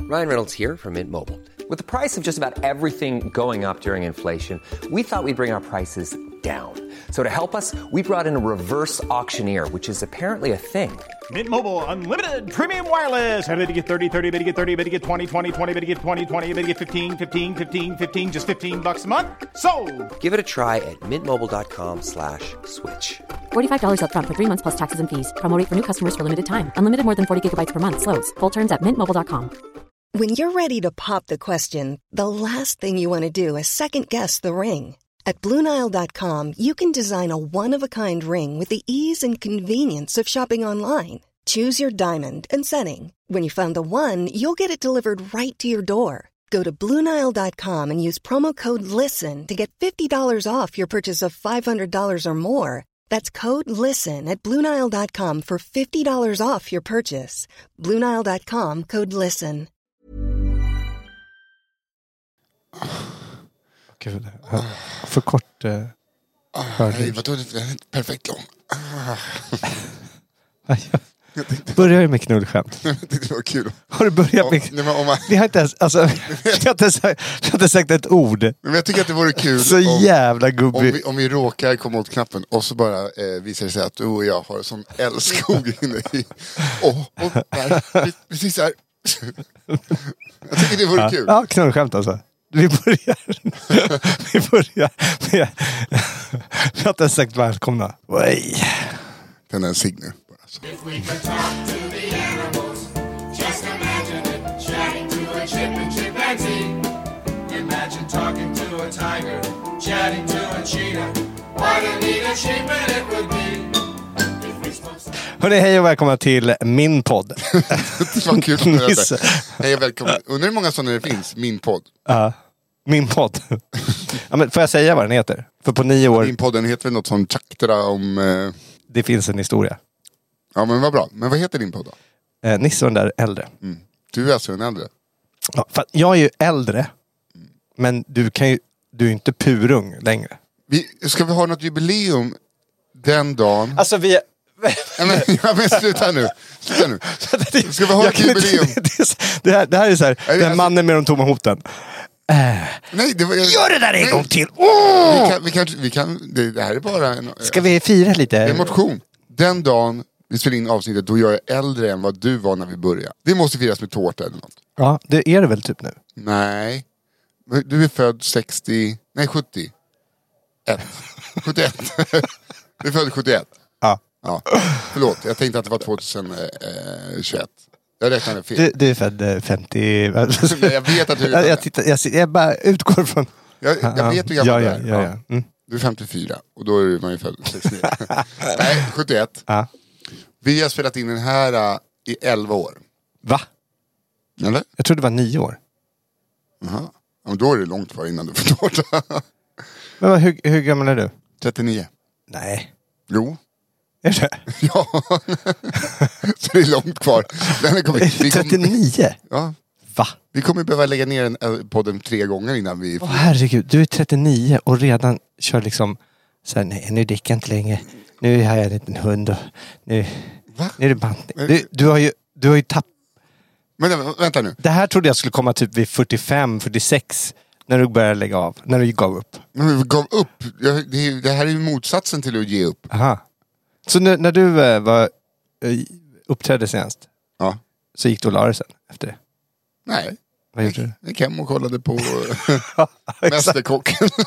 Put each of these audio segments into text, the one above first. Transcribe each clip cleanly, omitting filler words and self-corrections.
Ryan Reynolds here from Mint Mobile. With the price of just about everything going up during inflation, we thought we'd bring our prices down. So to help us, we brought in a reverse auctioneer, which is apparently a thing. Mint Mobile Unlimited Premium Wireless. How to get 30, 30, bit to get 30, bit to get 20, 20, 20, bit to get 20, 20, bit to get 15, 15, 15, 15, just $15 a month? Sold! Give it a try at mintmobile.com/switch. $45 up front for 3 months plus taxes and fees. Promo rate for new customers for limited time. Unlimited more than 40 gigabytes per month. Slows full terms at mintmobile.com. When you're ready to pop the question, the last thing you want to do is second-guess the ring. At BlueNile.com, you can design a one-of-a-kind ring with the ease and convenience of shopping online. Choose your diamond and setting. When you find the one, you'll get it delivered right to your door. Go to BlueNile.com and use promo code LISTEN to get $50 off your purchase of $500 or more. That's code LISTEN at BlueNile.com for $50 off your purchase. BlueNile.com, code LISTEN. Gud, för kort nej, vadå, det är perfekt lång. Börjar du med knullskämt? Det var kul. Har du börjat med... Vi har inte ens, alltså, jag har inte sagt ett ord. Men jag tycker att det vore kul så jävla gubbig. Om vi råkar komma åt knappen och så bara visar det sig att du och jag har en sån älskog inne i. Och där, precis här. Jag tycker det vore kul. Ja, knullskämt alltså. Vi börjar med... Jag har inte sagt välkomna. Oj. Den är en sign nu. If we could talk to the animals, just imagine it, chatting to a chip and chimpanzee. Imagine talking to a tiger, chatting to a cheetah. What a neat achievement it would be. Hörrni, hej och välkomna till min podd. Det var kul att berätta. Hej och välkomna. Undrar hur många sådana det finns, min podd. Ja, min podd. Ja, men får jag säga vad den heter? För på 9 år... Min podden heter väl något som Chakra om... Det finns en historia. Ja, men vad bra. Men vad heter din podd då? Nisse och den där äldre. Mm. Du är alltså den äldre? Ja, för jag är ju äldre. Men du är ju inte purung längre. Ska vi ha något jubileum den dagen? Alltså vi... men sluta nu. Ska vi ha ett jubileum? Det här är så här, den mannen med de tomma hoten. Nej, gör det där en gång till! Vi kan det här är bara en... Ska vi fira lite? En motion. Den dagen vi spelar in avsnittet, då jag är äldre än vad du var när vi började. Det måste firas med tårta eller något. Ja, det är det väl typ nu? Nej. Du är född 70... Nej, 71. 71. Du är född 71. Ja. Förlåt, jag tänkte att det var 2021. Jag räknade fel. Du är född 50... Nej, jag vet att du... Jag bara utgår från... Jag vet hur gammal du är. Ja. Mm. Du är 54 och då är man ju född 69. Nej, 71. Ja. Vi har spelat in den här i 11 år. Va? Eller? Jag trodde det var 9 år. Jaha. Ja, då är det långt kvar innan du får tårta. Men hur gammal är du? 39. Nej. Jo. Är det? Ja. Så det är långt kvar. 39? Ja. Va? Vi kommer behöva lägga ner podden 3 gånger innan vi... Herregud, du är 39 och redan kör liksom så här, nej, nu dricker jag inte längre. Nu har jag en liten hund och nu är det bantning. Du har ju tappat... Men vänta nu. Det här trodde jag skulle komma typ vid 45, 46 när du började lägga av, när du gav upp. Men vi gav upp? Det här är ju motsatsen till att ge upp. Aha. Så när du uppträdde senast, ja, så gick du och la dig sen efter det? Nej. Vad gjorde du? Jag gick hem och kollade på Mästerkocken.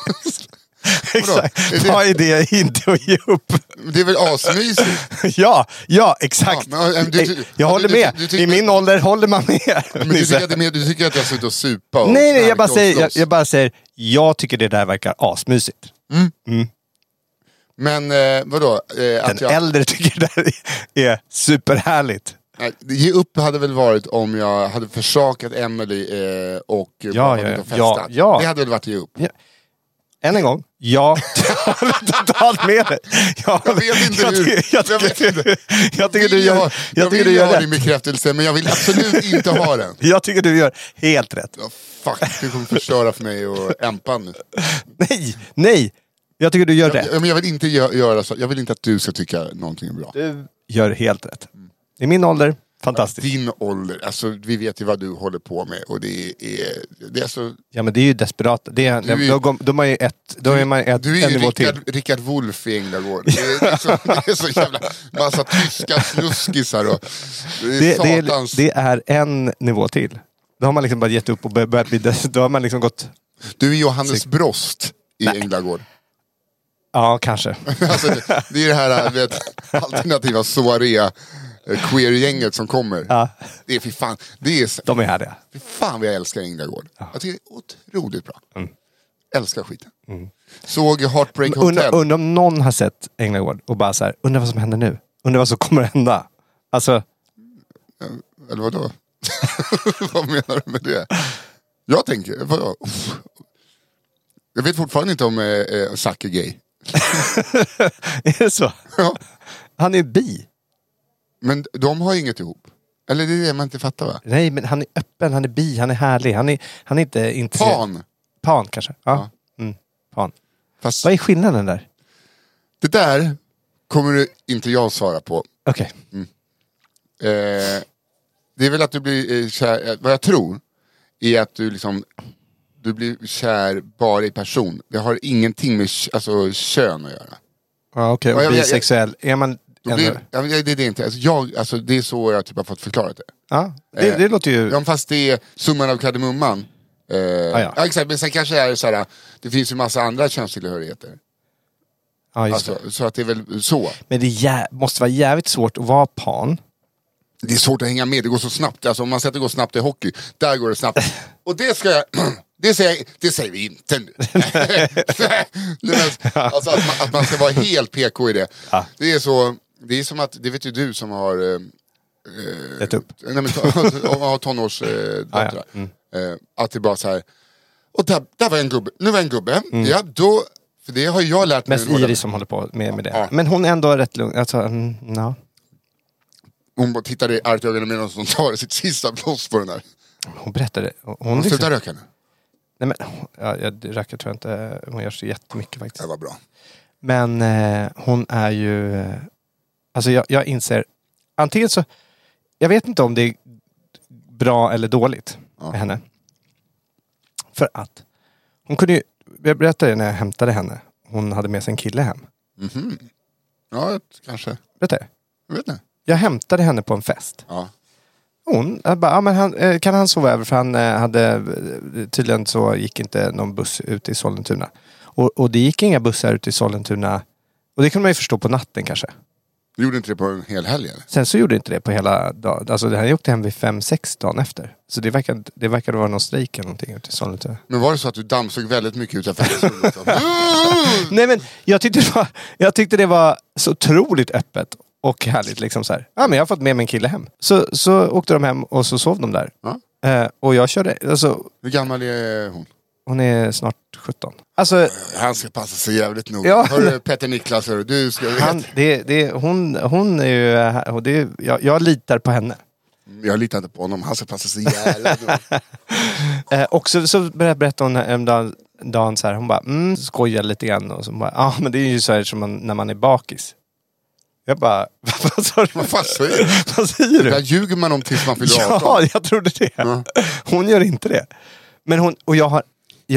Exakt. Vad är det inte att ge upp? Det är väl asmysigt? ja, exakt. Ja, men jag håller med. I min ålder håller man med. Men du tycker att jag sitter och supa och nej, jag bara säger jag tycker det där verkar asmysigt. Mm. Men vadå? Den äldre tycker det där är superhärligt. Ge upp hade väl varit om jag hade försakat Emily och festat. Ja. Det hade väl varit ge upp. Ja. Än en gång. Ja, jag håller totalt med dig. Jag vet inte hur. Jag tycker du gör jag vill ha din bekräftelse, men jag vill absolut inte ha den. Jag tycker du gör helt rätt. Fuck, du kommer förstöra för mig och Empan nu. Nej. Jag tycker du gör rätt. Men jag vill inte göra så. Jag vill inte att du ska tycka någonting är bra. Du gör helt rätt. I min ålder, Fantastiskt. Din ålder, alltså vi vet ju vad du håller på med och det är så... Ja, men det är ju desperat. Det är, de är ju du är en nivå till. Rickard Wolff i Änglagård. Det är så jävla massa tyska snuskisar och det är en nivå till. Då har man liksom bara gett upp och börjat bli... Då har man liksom gått... Du är Johannes Brost i Änglagård. Ja, kanske. Alltså, det är det här alternativa soaré queer-gänget som kommer. Ja. Det är för fan. De är härliga. För fan vad jag älskar Änglagård. Ja. Jag tycker det är otroligt bra. Älskar skiten. Såg Heartbreak Hotel. Undrar om någon har sett Änglagård och bara så här, undrar vad som händer nu. Undrar vad som kommer att hända. Alltså... Eller vadå? Vad menar du med det? Jag tänker... Jag vet fortfarande inte om Zack är gay. Är det så? Ja. Han är bi. Men de har inget ihop. Eller det är det man inte fattar, va? Nej, men han är öppen, han är bi, han är härlig. Han är inte intresserad. Pan kanske. Ja. Pan. Fast vad är skillnaden där? Det där kommer inte jag svara på. Okej. Det är väl att du blir kär. Vad jag tror är att du blir kär bara i person. Det har ingenting med kön att göra. Ja, okej. Och bisexuell. Är man... Det är inte. Det är så jag typ har fått förklarat det. Ja, det låter ju... Ja, fast det är summan av kardemumman. Ja, exakt. Men sen kanske är det så här, det finns ju massa andra könstillhörigheter. Ja, just det. Så att det är väl så. Men det måste vara jävligt svårt att vara pan. Det är svårt att hänga med, det går så snabbt. Alltså om man säger att det går snabbt i hockey, där går det snabbt. Och det ska jag... Det säger vi inte nu. Alltså att man ska vara helt PK i det. Ja. Det är som att, det vet ju du som har har tonårsdöttrar. Att det bara så här, och där var en gubbe, nu var en gubbe. Ja, då, för det har jag lärt mig. Mest Iris som håller på med det. Ja. Men hon är ändå rätt lugn. Alltså, no. Hon bara tittade i argt ögonen medan hon tar sitt sista blås på den där. Hon berättade. Hon slutar röka nu. Nej, men jag röker tror jag inte. Hon gör så jättemycket faktiskt. Det var bra. Men hon är ju... Alltså jag inser... Antingen så... Jag vet inte om det är bra eller dåligt med henne. För att hon kunde ju... Jag berättade när jag hämtade henne. Hon hade med sig en kille hem. Mhm. Ja, kanske. Berättade jag? Vet inte. Jag hämtade henne på en fest. Ja. Hon bara, men kan han sova över? För han hade, tydligen så gick inte någon buss ut i Sollentuna. Och det gick inga bussar ut i Sollentuna. Och det kan man ju förstå på natten kanske. Du gjorde inte det på en hel helg eller? Sen så gjorde inte det på hela dagen. Alltså han åkte hem vid 5-6 dagen efter. Så det verkade vara någon strejk eller någonting ute i Sollentuna. Men var det så att du dammsög väldigt mycket utanför? Nej, men jag tyckte det var så otroligt öppet. Och härligt liksom så här. Ja, men jag har fått med mig en kille hem. Så åkte de hem och så sov de där. Ja. Och jag körde... Alltså, hur gammal är hon? Hon är snart 17. Alltså, han ska passa sig jävligt nog. Ja. Hörru Petter Niklas, du ska veta. Hon är ju... Jag litar på henne. Jag litar inte på honom. Han ska passa sig jävligt nog. Och så berättade hon en dag så här. Hon bara, skojar lite grann. Och så bara, men det är ju så här som när man är bakis. Jag bara, vad säger du? Där ljuger man om tills man fyller 18. Ja, jag trodde det. Ja. Hon gör inte det. Men hon, och jag har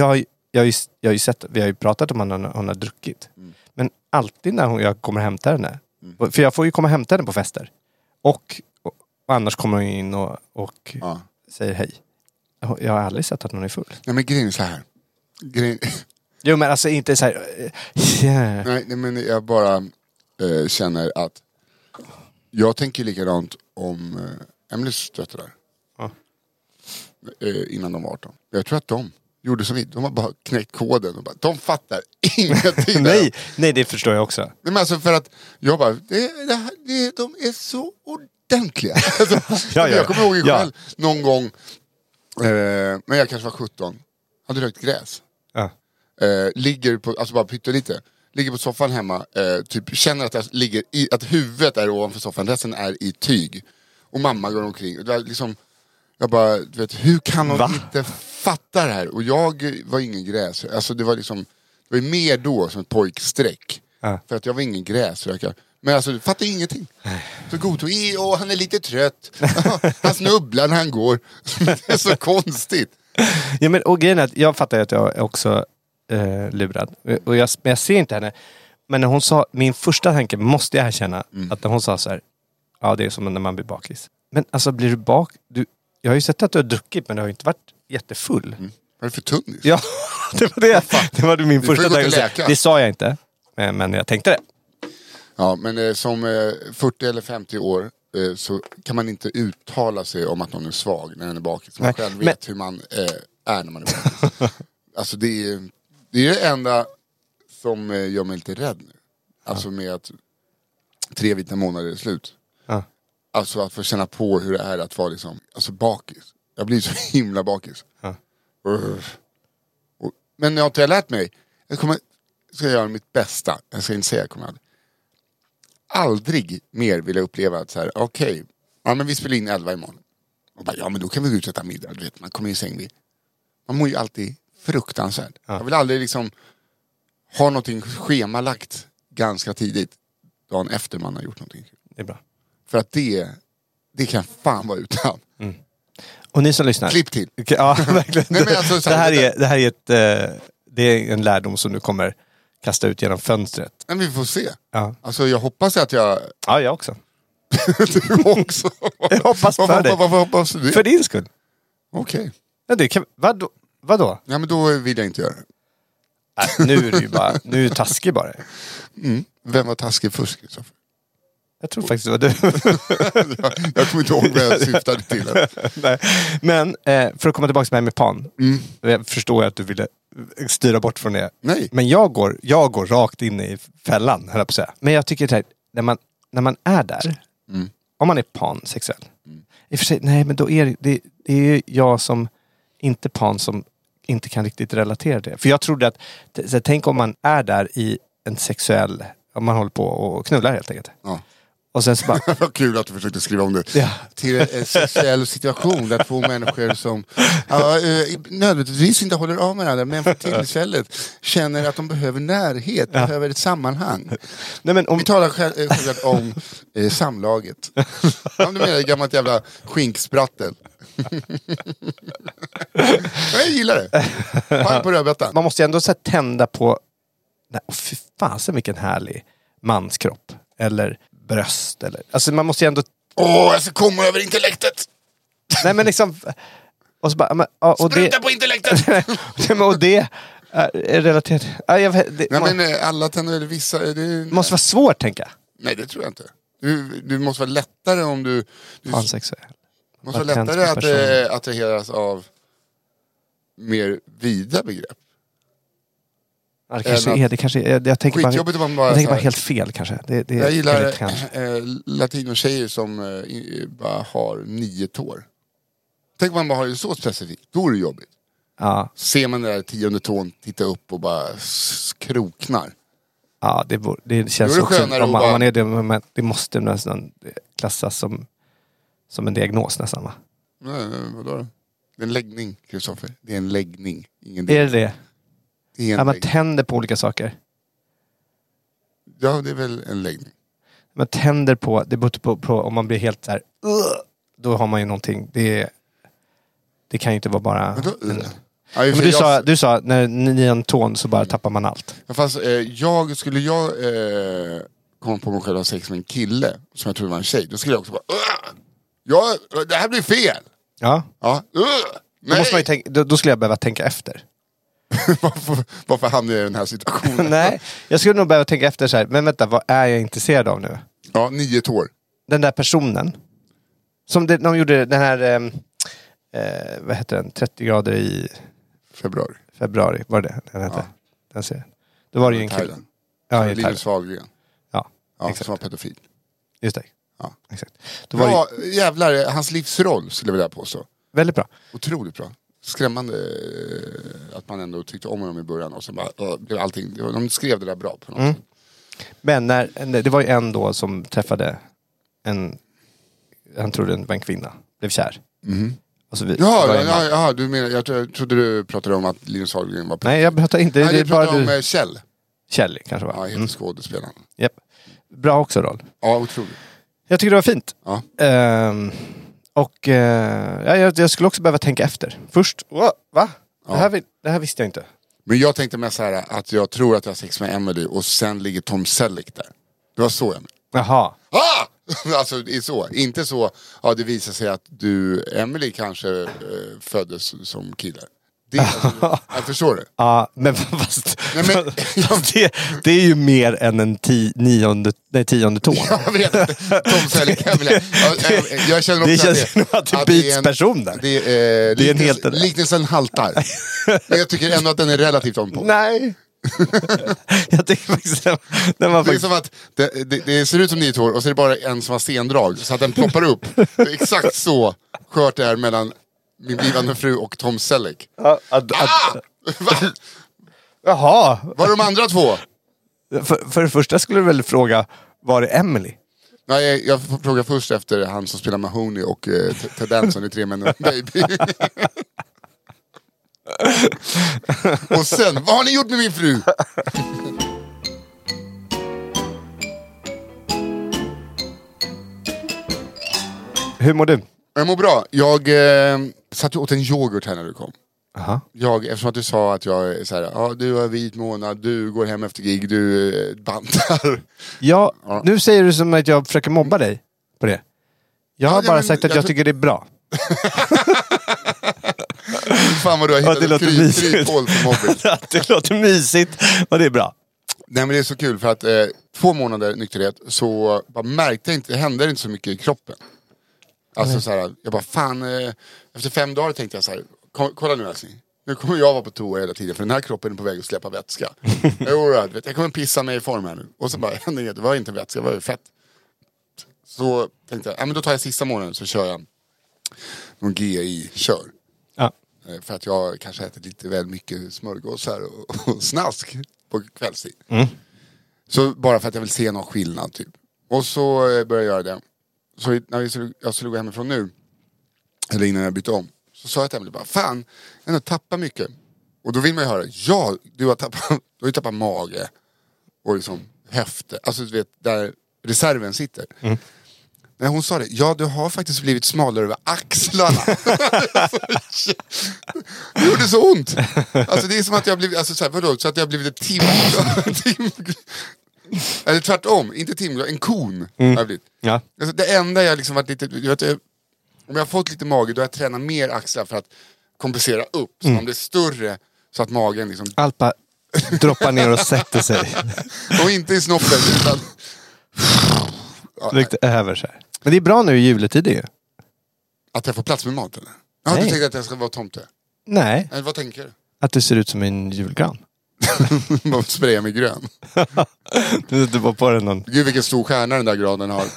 ju sett, vi har ju pratat om att hon har druckit. Men alltid när jag kommer hämta henne. För jag får ju komma och hämta henne på fester. Och annars kommer hon in och säger hej. Jag har aldrig sett att hon är full. Nej, men grejen är så här. Jo, men alltså inte så här... Nej, men jag bara... känner att jag tänker likadant om Emelies döttrar innan de var 18. Jag tror att de gjorde som vi. De har bara knäckt koden och bara, de fattar ingenting. nej, det förstår jag också. Men alltså för att jag bara, de är så ordentliga. Alltså, jag kommer ihåg själv någon gång men jag kanske var 17, hade rökt gräs. Ligger på, alltså bara pyttelite. Ligger på soffan hemma, typ känner att jag ligger att huvudet är ovanför soffan, resten är i tyg. Och mamma går omkring. Det var liksom, jag bara, du vet, hur kan hon inte fatta det här? Och jag var ingen gräs. Alltså det var liksom, det var mer då som ett pojksträck. För att jag var ingen gräsrökare. Men alltså, du fattar ingenting. Så godtog, han är lite trött. Han snubblar när han går. Det är så konstigt. Ja, men, och grejen är att jag fattar att jag är också lurad. Och men jag ser inte henne. Men när hon sa, min första tanke, måste jag erkänna, att när hon sa så här, ja, det är som när man blir bakis. Men alltså, blir du jag har ju sett att du har druckit, men du har ju inte varit jättefull. Vad är det för tunnis? Ja, det var det. Det var min första tanke. Det sa jag inte, men jag tänkte det. Ja, men som 40 eller 50 år så kan man inte uttala sig om att någon är svag när den är bakis. Man själv vet hur man är när man är bakis. Alltså det är det enda som gör mig lite rädd nu. Alltså med att 3 vita månader är slut. Ja. Alltså att få känna på hur det är att vara liksom, alltså bakis. Jag blir så himla bakis. Ja. Men jag har inte lärt mig. Jag ska göra mitt bästa. Jag ska inte säga jag kommer aldrig mer vilja uppleva att så här, okej, ja, men vi spelar in 11 imorgon. Och bara, ja, men då kan vi gå ut och äta middag. Du vet, man kommer i säng vid. Man mår ju alltid fruktansvärt. Ja. Jag vill aldrig liksom ha någonting schemalagt ganska tidigt dagen efter man har gjort någonting. Det är bra. För att det kan fan vara utan. Mm. Och ni som lyssnar. Klipp till. Ja, verkligen. Nej, men alltså, det här är det är en lärdom som du kommer kasta ut genom fönstret. Men vi får se. Ja. Alltså jag hoppas att jag... Ja, jag också. Du också? Jag hoppas för dig. Varför hoppas du det? För din skull. Okej. Okay. Vadå? Ja, men då vill jag inte göra det. Nej, nu är du ju bara... Nu är du taskig bara. Mm. Vem var taskig först, Kristoffer? Jag tror faktiskt det var du. Jag kommer inte ihåg vad jag syftade till. Nej. Men för att komma tillbaka med pan. Jag förstår att du ville styra bort från det. Nej. Men jag går rakt in i fällan, höll jag på att säga. Men jag tycker att när man är där, om man är pansexuell, i och för sig, nej, men då är det är ju jag som inte pan som inte kan riktigt relatera till det. För jag trodde att, tänk om man är där i en sexuell, om man håller på och knullar helt enkelt. Ja. Och sen så bara... Vad kul att du försökte skriva om det. Ja. Till en sexuell situation där 2 människor som nödvändigtvis inte håller av med varandra, men för tillfället känner att de behöver närhet, behöver ett sammanhang. Nej, men vi talar självklart om samlaget. Om du menar gammalt jävla skinksprattel. Jag gillar det. Pang på rödbetan. Man måste ju ändå så tända på... Nej, fy fasen vilken härlig manskropp. Eller bröst. Eller... Alltså man måste ju ändå... jag ska komma över intellektet. Nej, men liksom... Och så bara... Spruta på intellektet. Och det är relaterat... men alla tänder eller vissa... Det måste vara svårt, tänker jag. Nej, det tror jag inte. Du måste vara lättare om du pansexuell. Måste vara lättare att attraheras av mer vida begrepp. Ja, det kanske är. Jag tänker bara helt fel kanske. Jag gillar latino-tjejer som bara har 9 tår. Tänk om man bara har det så specifikt. Då är det jobbigt. Ja. Ser man den där 10:e tån titta upp och bara kroknar. Ja, det känns också... Om man är det, det måste nästan klassas som en diagnos nästan, va? Nej, vadå? Det är en läggning, Kristoffer. Det är en läggning. Ingen är det? Ja, man tänder på olika saker. Ja, det är väl en läggning. Man tänder på... Det beror på om man blir helt så här... Då har man ju någonting... Det kan ju inte vara bara... Men du sa när 9:e tån så bara tappar man allt. Ja, fast skulle jag komma på mig själv och ha sex med en kille som jag trodde var en tjej, då skulle jag också bara det här blir fel. Ja. Då måste man ju tänka, då skulle jag behöva tänka efter. Varför hamnar jag i den här situationen? Nej, jag skulle nog behöva tänka efter så här. Men vänta, vad är jag intresserad av nu? Ja, 9 tår. Den där personen som de gjorde den här vad heter den? 30 grader i februari var det den hette. Ja. Den ser. Då var det ju en kille. Ja, Linus Wahlgren. Ja, exakt. Som var pedofil. Just det. Ja, exakt. Då var jävlar, hans livsroll skulle jag vilja påstå. Väldigt bra. Otroligt bra. Skrämmande att man ändå tyckte om honom i början och sen bara blev allting. De skrev det där bra på något sätt. Men det var ju en då som träffade han trodde det var en kvinna. Blev kär. Och så ja, du menar, jag trodde du pratade om att Linus Wahlgren var... Nej, jag pratar inte. Nej, jag pratade om Kjell. Kjell kanske var. Ja, helt skådespelaren. Japp. bra också roll. Ja, otroligt. Jag tycker det var fint. Ja. Jag skulle också behöva tänka efter. Först, va? Ja. Det här visste jag inte. Men jag tänkte mest så här att jag tror att jag har sex med Emily och sen ligger Tom Selleck där. Det var så jag menade. Jaha. Alltså det är så. Inte så, det visar sig att Emily kanske föddes som kille. Det, alltså, jag förstår det. Ja, men fast... Nej, men, det är ju mer än en tionde tå. Jag vet inte. Tom Selleck, Emily. Jag känner också det känns att det byts person där. Det är en helt... Liknelsen haltar. Men jag tycker ändå att den är relativt on point. Nej. Jag tycker faktiskt det är som att det ser ut som 9 år och så är det bara en som har stendrag så att den ploppar upp. Det är exakt så skört det är mellan min blivande fru och Tom Selleck. Jaha. Var är de andra två? För det första skulle du väl fråga, var är Emily? Nej, jag får fråga först efter han som spelar Mahoney och Ted Danson i 3 män och en baby. Och sen, vad har ni gjort med min fru? Hur mår du? Jag mår bra. Jag satt och åt en yoghurt här när du kom. Aha. Eftersom att du sa att jag är så här, du har vit månad, du går hem efter gig, du bantar. Ja, nu säger du som att jag försöker mobba dig på det. Jag har bara sagt att jag tycker det är bra. Fan vad du har hittat kryphål för mobbing. Det låter mysigt och det är bra. Nej men det är så kul för att 2 månader nykterhet så bara märkte jag inte, det hände inte så mycket i kroppen. Alltså så här, jag bara fan, efter 5 dagar tänkte jag så här, kolla nu älskling. Nu kommer jag vara på toa hela tiden för den här kroppen är på väg att släppa vätska. Jag kommer pissa mig i form här nu. Och så bara, det var inte vätska, det var ju fett. Så tänkte jag, men då tar jag sista månaden så kör jag någon GI-kör. Ja. För att jag kanske ätit lite väl mycket smörgåsar och snask på kvällstid. Så bara för att jag vill se någon skillnad typ. Och så började jag göra det. Så när jag skulle gå hemifrån nu, eller innan jag bytte om, så sa jag till Emily bara, fan, jag har tappat mycket. Och då vill man ju höra, du har tappat mage och liksom höfter. Alltså du vet, där reserven sitter. När hon sa det, du har faktiskt blivit smalare över axlarna. Det gjorde så ont. Alltså det är som att jag har blivit, alltså så här, vadå? Så att jag har blivit ett eller tvärtom, inte timglas, en kon har jag blivit. Ja. Alltså, det enda jag liksom varit lite, om jag har fått lite mage då har jag tränat mer axlar för att kompensera upp. Så man blir större så att magen liksom... Alpa droppar ner och sätter sig. Och inte i snoppen utan... Riktigt över sig. Men det är bra nu i juletid ju. Att jag får plats med mat eller? Ja, du tänkte att jag ska vara tomte? Nej. Eller vad tänker du? Att du ser ut som en julgran. Man sprayar mig grön. Du var på den någon... Gud vilken stor stjärna den där granen har.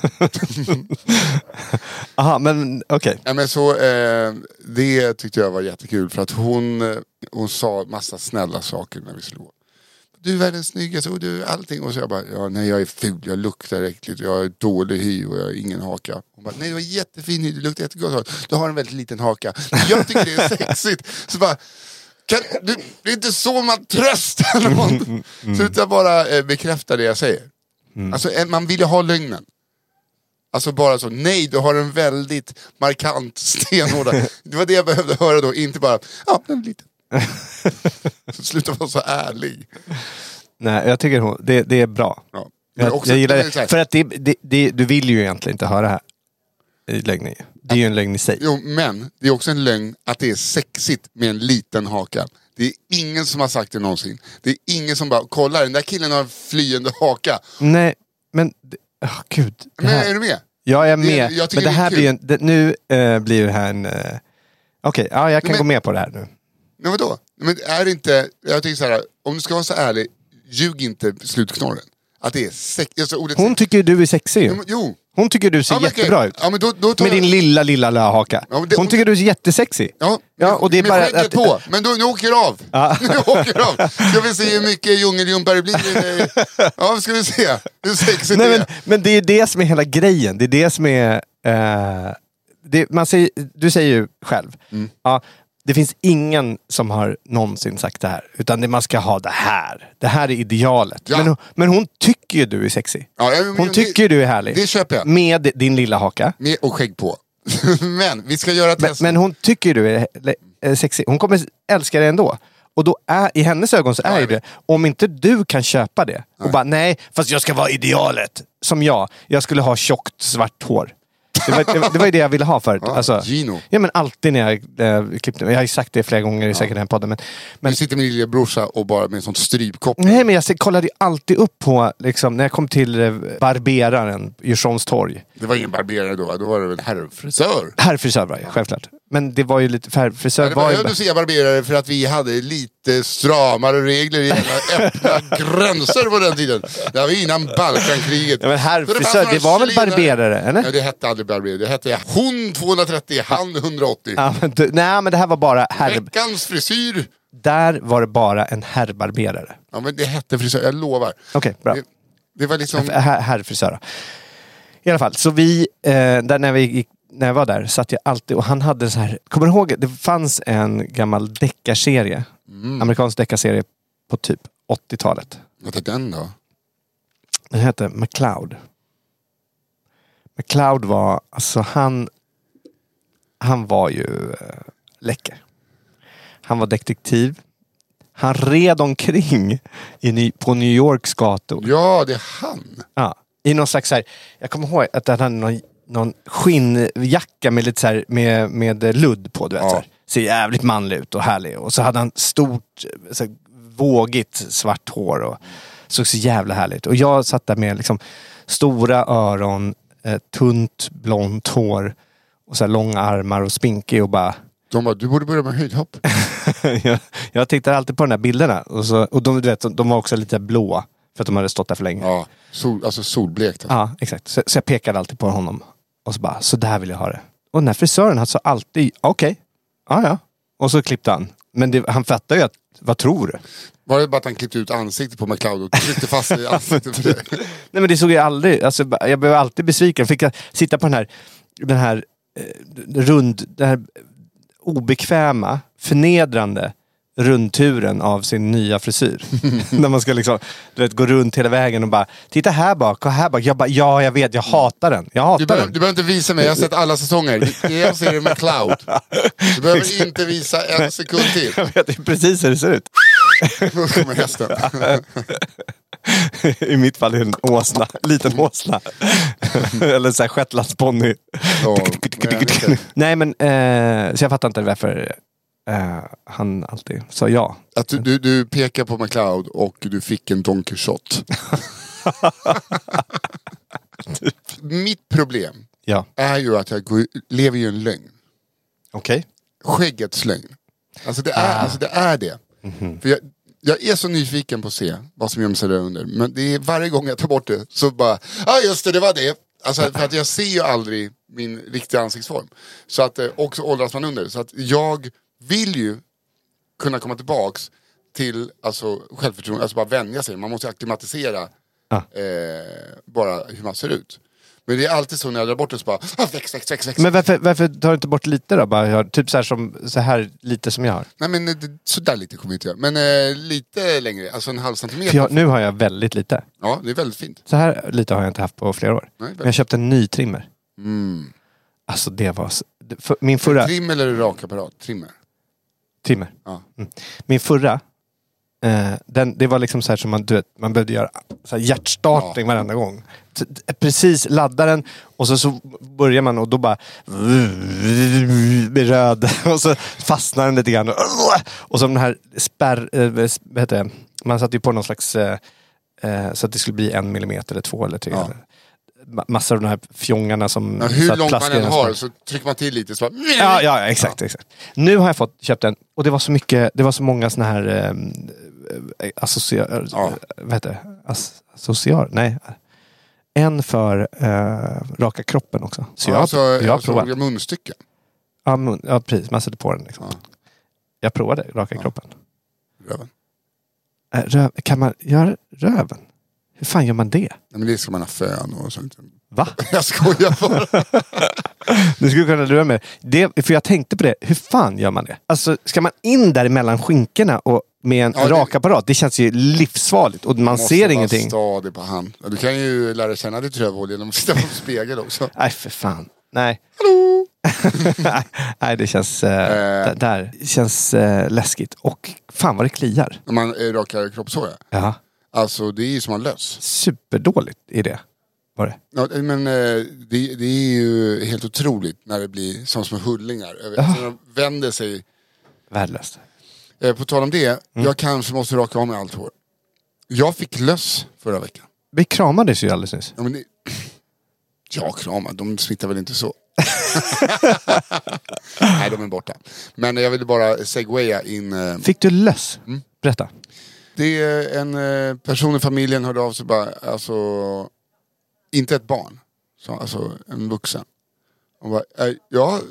Aha, men okej. Ja, men så det tyckte jag var jättekul för att hon sa massa snälla saker när vi skulle gå. Du är världens snyggaste och du är allting. Och så jag bara, nej jag är ful, jag luktar äckligt, jag är dålig hy och jag har ingen haka. Hon bara, nej du har jättefin hy, du luktar jättegott. Du har en väldigt liten haka. Jag tycker det är sexigt. Så bara, det är inte så man tröstar någon. Sluta bara bekräfta det jag säger. Alltså man vill ju ha lögnen. Alltså bara så, nej du har en väldigt markant stenhårda. Det var det jag behövde höra då, inte bara, den är liten. Sluta vara så ärlig. Nej, jag tycker det är bra. Ja. Jag gillar det. För att du vill ju egentligen inte höra det här i lögn. Det är ju en lögn i sig. Jo, men det är också en lögn att det är sexigt med en liten haka. Det är ingen som har sagt det någonsin. Det är ingen som bara, kolla den där killen har en flyende haka. Nej, men gud. Men är du med? Jag är med. Men det här blir ju nu blir det här en... Okej, jag kan gå med på det här nu. Men vadå? Men är det inte... Jag tycker så här, om du ska vara så ärlig, ljug inte slutknorren. Att det är hon tycker du är sexig ju. Jo. Hon tycker du ser jättebra ut. Ja, men då med din lilla haka. Ja, hon tycker du är jättesexig. Ja, och det är bara att... på. Men nu åker jag av. Ja. Nu åker jag av. Ska vi se hur mycket djungeljumpar det blir. Ja, ska vi se. Hur sexigt det är. Men det är det som är hela grejen. Det är det som är... du säger ju själv. Ja, Det finns ingen som har någonsin sagt det här. Utan man ska ha det här. Det här är idealet. Ja. Men hon tycker ju du är sexy. Ja, Hon tycker ju du är härlig. Det köper jag. Med din lilla haka. Med och skägg på. Men vi ska göra test. Men hon tycker du är sexy. Hon kommer älska det ändå. Och då i hennes ögon så är det, om inte du kan köpa det och bara nej, fast jag ska vara idealet. Som jag skulle ha tjockt svart hår. Det var ju det jag ville ha förut. Alltså, Gino. Ja, men alltid när jag klippte. Jag har ju sagt det flera gånger i säkert den här podden. Men Du sitter med din lilla brorsa och bara med en sån strypkopp. nej, men jag kollade ju alltid upp på, liksom, när jag kom till barberaren i Djursholms torg. Det var ingen barberare då var det väl herrfrisör. Herrfrisör var jag, självklart. Men det var ju lite, herrfrisör Det var ju... behövde säga barberare för att vi hade lite stramare regler i öppna gränser på den tiden. Det var innan Balkankriget. Ja, men herrfrisör, Så fanns det var väl några barberare, eller? Ja, det hette aldrig barberare. Det hette hon 230, han 180. Ja, nej, men det här var bara Veckans frisyr. Där var det bara en herrbarberare. Ja, men det hette frisör, jag lovar. Okej, bra. Det var liksom... Herrfrisör. I alla fall, så vi, där när jag var där satt jag alltid, och han hade så här, kommer du ihåg, det fanns en gammal deckarserie, amerikansk deckarserie på typ 80-talet. Vad är den då? Den hette McCloud. McCloud var, alltså han var ju läcker. Han var detektiv. Han red omkring på New Yorks gator. Ja, det är han. Ja, i någon slags så här, jag kommer ihåg att han hade någon skinnjacka med lite så här, med ludd på, du vet, så här. Ser jävligt manlig ut och härlig. Och så hade han stort, så här, vågigt svart hår och såg så jävla härligt. Och jag satt där med liksom stora öron, tunt blont hår och så här långa armar och spinkig och bara... De bara, du borde börja med höjdhopp. jag tittade alltid på de här bilderna och de, du vet, de var också lite blåa för att de hade stått där för länge. Ja, alltså solblekt. Alltså. Ja, exakt. Så jag pekade alltid på honom och så bara, så där vill jag ha det. Och den här frisören hade så alltid, okej. Ja. Och så klippte han. Men han fattade ju att, vad tror du? Var det bara att han klippte ut ansiktet på McCloud och tryckte fast i ansiktet för det? Nej, men det såg jag aldrig. Alltså, jag blev alltid besviken. Fick jag sitta på den här obekväma, förnedrande rundturen av sin nya frisyr. När man ska liksom, du vet, gå runt hela vägen och bara, titta här bak och här bak. Jag bara, ja, jag vet, jag hatar den. Du behöver inte visa mig, jag har sett alla säsonger. Jag ser det med Cloud. Du behöver inte visa en sekund till. Jag vet precis hur det ser ut. Då kommer hästen. I mitt fall är det en åsna. Liten åsna. Eller så här shetlandsponny. Nej, men så jag fattar inte varför han alltid sa ja. Att du pekar på McCloud och du fick en Don Quixote. Mitt problem är ju att jag lever i en lögn. Okej. Skäggets lögn. Alltså det är det. Mm-hmm. För jag är så nyfiken på att se vad som gömmer sig där under. Men det är varje gång jag tar bort det så bara, just det var det. Alltså för att jag ser ju aldrig min riktiga ansiktsform. Så att också åldras man under. Så att jag vill ju kunna komma tillbaks till alltså självförtroende, alltså bara vänja sig. Man måste akklimatisera bara hur man ser ut. Men det är alltid så när jag drar bort det så bara väx. Men varför tar du inte bort lite då? Bara, typ så här lite som jag har. Nej, men så där lite kommer jag inte göra. Men lite längre, alltså 1/2 centimeter. Nu har jag väldigt lite. Ja, det är väldigt fint. Så här lite har jag inte haft på flera år. Nej, men jag köpte en ny trimmer. Alltså det var... min förra... Trim eller rakapparat? Trimmer. Ja. Min förra... det var liksom så här som man behövde göra så här hjärtstartning varenda gång. Precis ladda den och så börjar man och då bara blir röd och så fastnar den lite grann och så den här vad heter det? Man satte ju på någon slags så att det skulle bli 1 millimeter eller 2 eller 3 eller massor av de här fjongarna som hur långt man än har så trycker man till lite så bara, ja, exakt. Nu har jag köpt en och det var så mycket, det var så många såna här en för raka kroppen också. Så jag har provat munstycken. Ja, precis, man sätter på den liksom. Jag provade raka kroppen. Röven. Kan man göra röven? Hur fan gör man det? Nej, men det ska man ha fön och sånt. Va? Jag skojar bara. Du skulle kunna lura mig. För jag tänkte på det. Hur fan gör man det? Alltså, ska man in där mellan skinkorna och med en rakapparat? Det känns ju livsfarligt. Och man ser ingenting. Måste vara stadig på hand. Du kan ju lära känna ditt rövhål genom att sitta på en spegel också. Nej, för fan. Nej. Hallå! Nej, det känns... där känns läskigt. Och fan vad det kliar. När man rakar kroppshår. Ja. Alltså, det är ju som en löss. Superdåligt i det. Var det? Ja, men det är ju helt otroligt när det blir som små hullingar. Alltså, de vänder sig. Värdelöst. På tal om det, jag kanske måste raka av mig allt hår. Jag fick löss förra veckan. Vi kramades ju alldeles nyss. Ja, men kramar, de smittar väl inte så. Nej, de är borta. Men jag ville bara segwaya in. Fick du löss? Berätta. Det är en person i familjen hörde av sig bara, alltså, inte ett barn, så, alltså en vuxen. Och bara, jag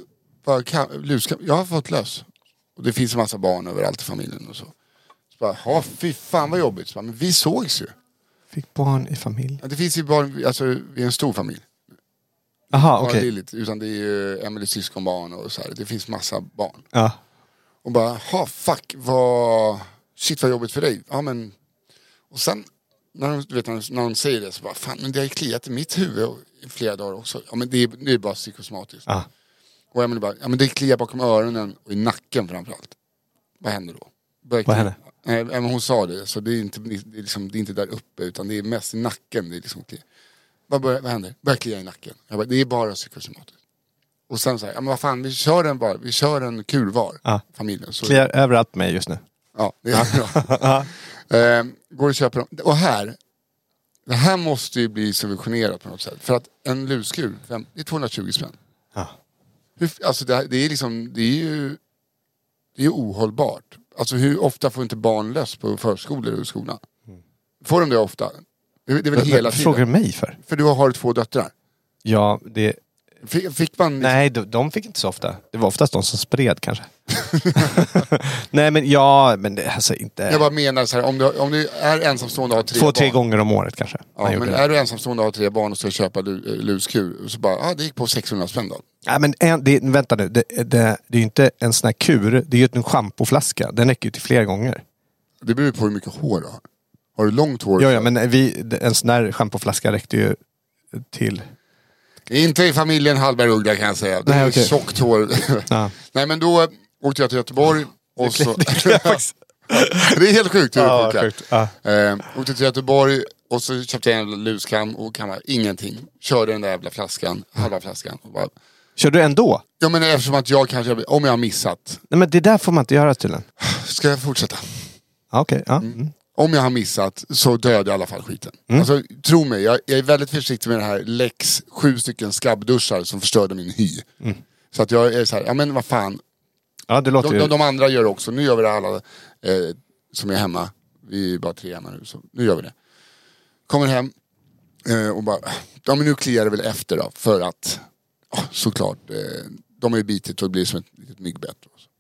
har fått löss. Och det finns en massa barn överallt i familjen och så. Så bara, fy fan vad jobbigt. Så bara, men vi sågs ju. Fick barn i familj? Ja, det finns ju barn, alltså vi är en stor familj. Aha, okej. Okay. Utan det är ju Emelies syskonbarn och så här. Det finns massa barn. Ja. Och bara, fuck, shit vad jobbigt för dig. Ja men, och sen när de säger det så bara, fan men det har ju kliat i mitt huvud i flera dagar också. Ja men det är bara psykosomatiskt. Ja. Och Emelie bara, ja men det kliar bakom öronen och i nacken framförallt. Vad händer då? Vad händer? Men hon sa det, så det är inte där uppe utan det är mest i nacken det är liksom kliar. Vad händer? Börjar klia i nacken. Jag bara, det är bara psykosomatiskt. Och sen så här, ja men vad fan, vi kör en kulvar. Ja. Familjen. Så kliar överallt med just nu. Ja, det är bra. Går och köper dem. Och det här måste ju bli subventionerat på något sätt. För att en luskur, det är 220 spänn. Ja. Alltså det är ju ohållbart. Alltså hur ofta får inte barn löss på förskolor och skolan? Får de det ofta? Det är väl hela tiden. Frågar du mig för? För du har 2 döttrar. Ja, det... Fick man... Nej, de fick inte så ofta. Det var oftast de som spred kanske. Nej, men det alltså inte... Jag bara menar så här, om du är ensamstående och har 3 barn. 2-3 gånger om året kanske. Ja, men är du ensamstående och har 3 barn och ska köpa luskur så bara, det gick på 600 spänn då. Nej, men vänta nu. Det är ju inte en sån här kur. Det är ju en schampoflaska. Den räcker ju till flera gånger. Det beror på hur mycket hår du har. Har du långt hår? Ja, men en sån här schampoflaska räckte ju till... Inte i familjen Hallberg-Uggla kan jag säga. Det är tjockt hår. Ja. Nej, men då åkte jag till Göteborg. Och så... det är helt sjukt. Ja, sjukt. Ja. Åkte till Göteborg och så köpte jag en luskam och kammade ingenting. Körde den där jävla flaskan, halva flaskan. Och bara... Kör du ändå? Ja, men eftersom att jag kanske, om jag har missat. Nej, men det där får man inte göra tydligen. Ska jag fortsätta? Okej, ja. Om jag har missat så dödar jag i alla fall skiten. Alltså, tro mig, jag är väldigt försiktig med det här Lex 7 skabbduschar som förstörde min hy. Så att jag är så här, ja men vad fan. Ja, det låter de andra gör också, nu gör vi det alla som är hemma. Vi är bara 3 hemma nu, så nu gör vi det. Kommer hem och bara, ja men nu kliar det väl efter då. För att, såklart, de har ju bitit och det blir som ett litet myggbett.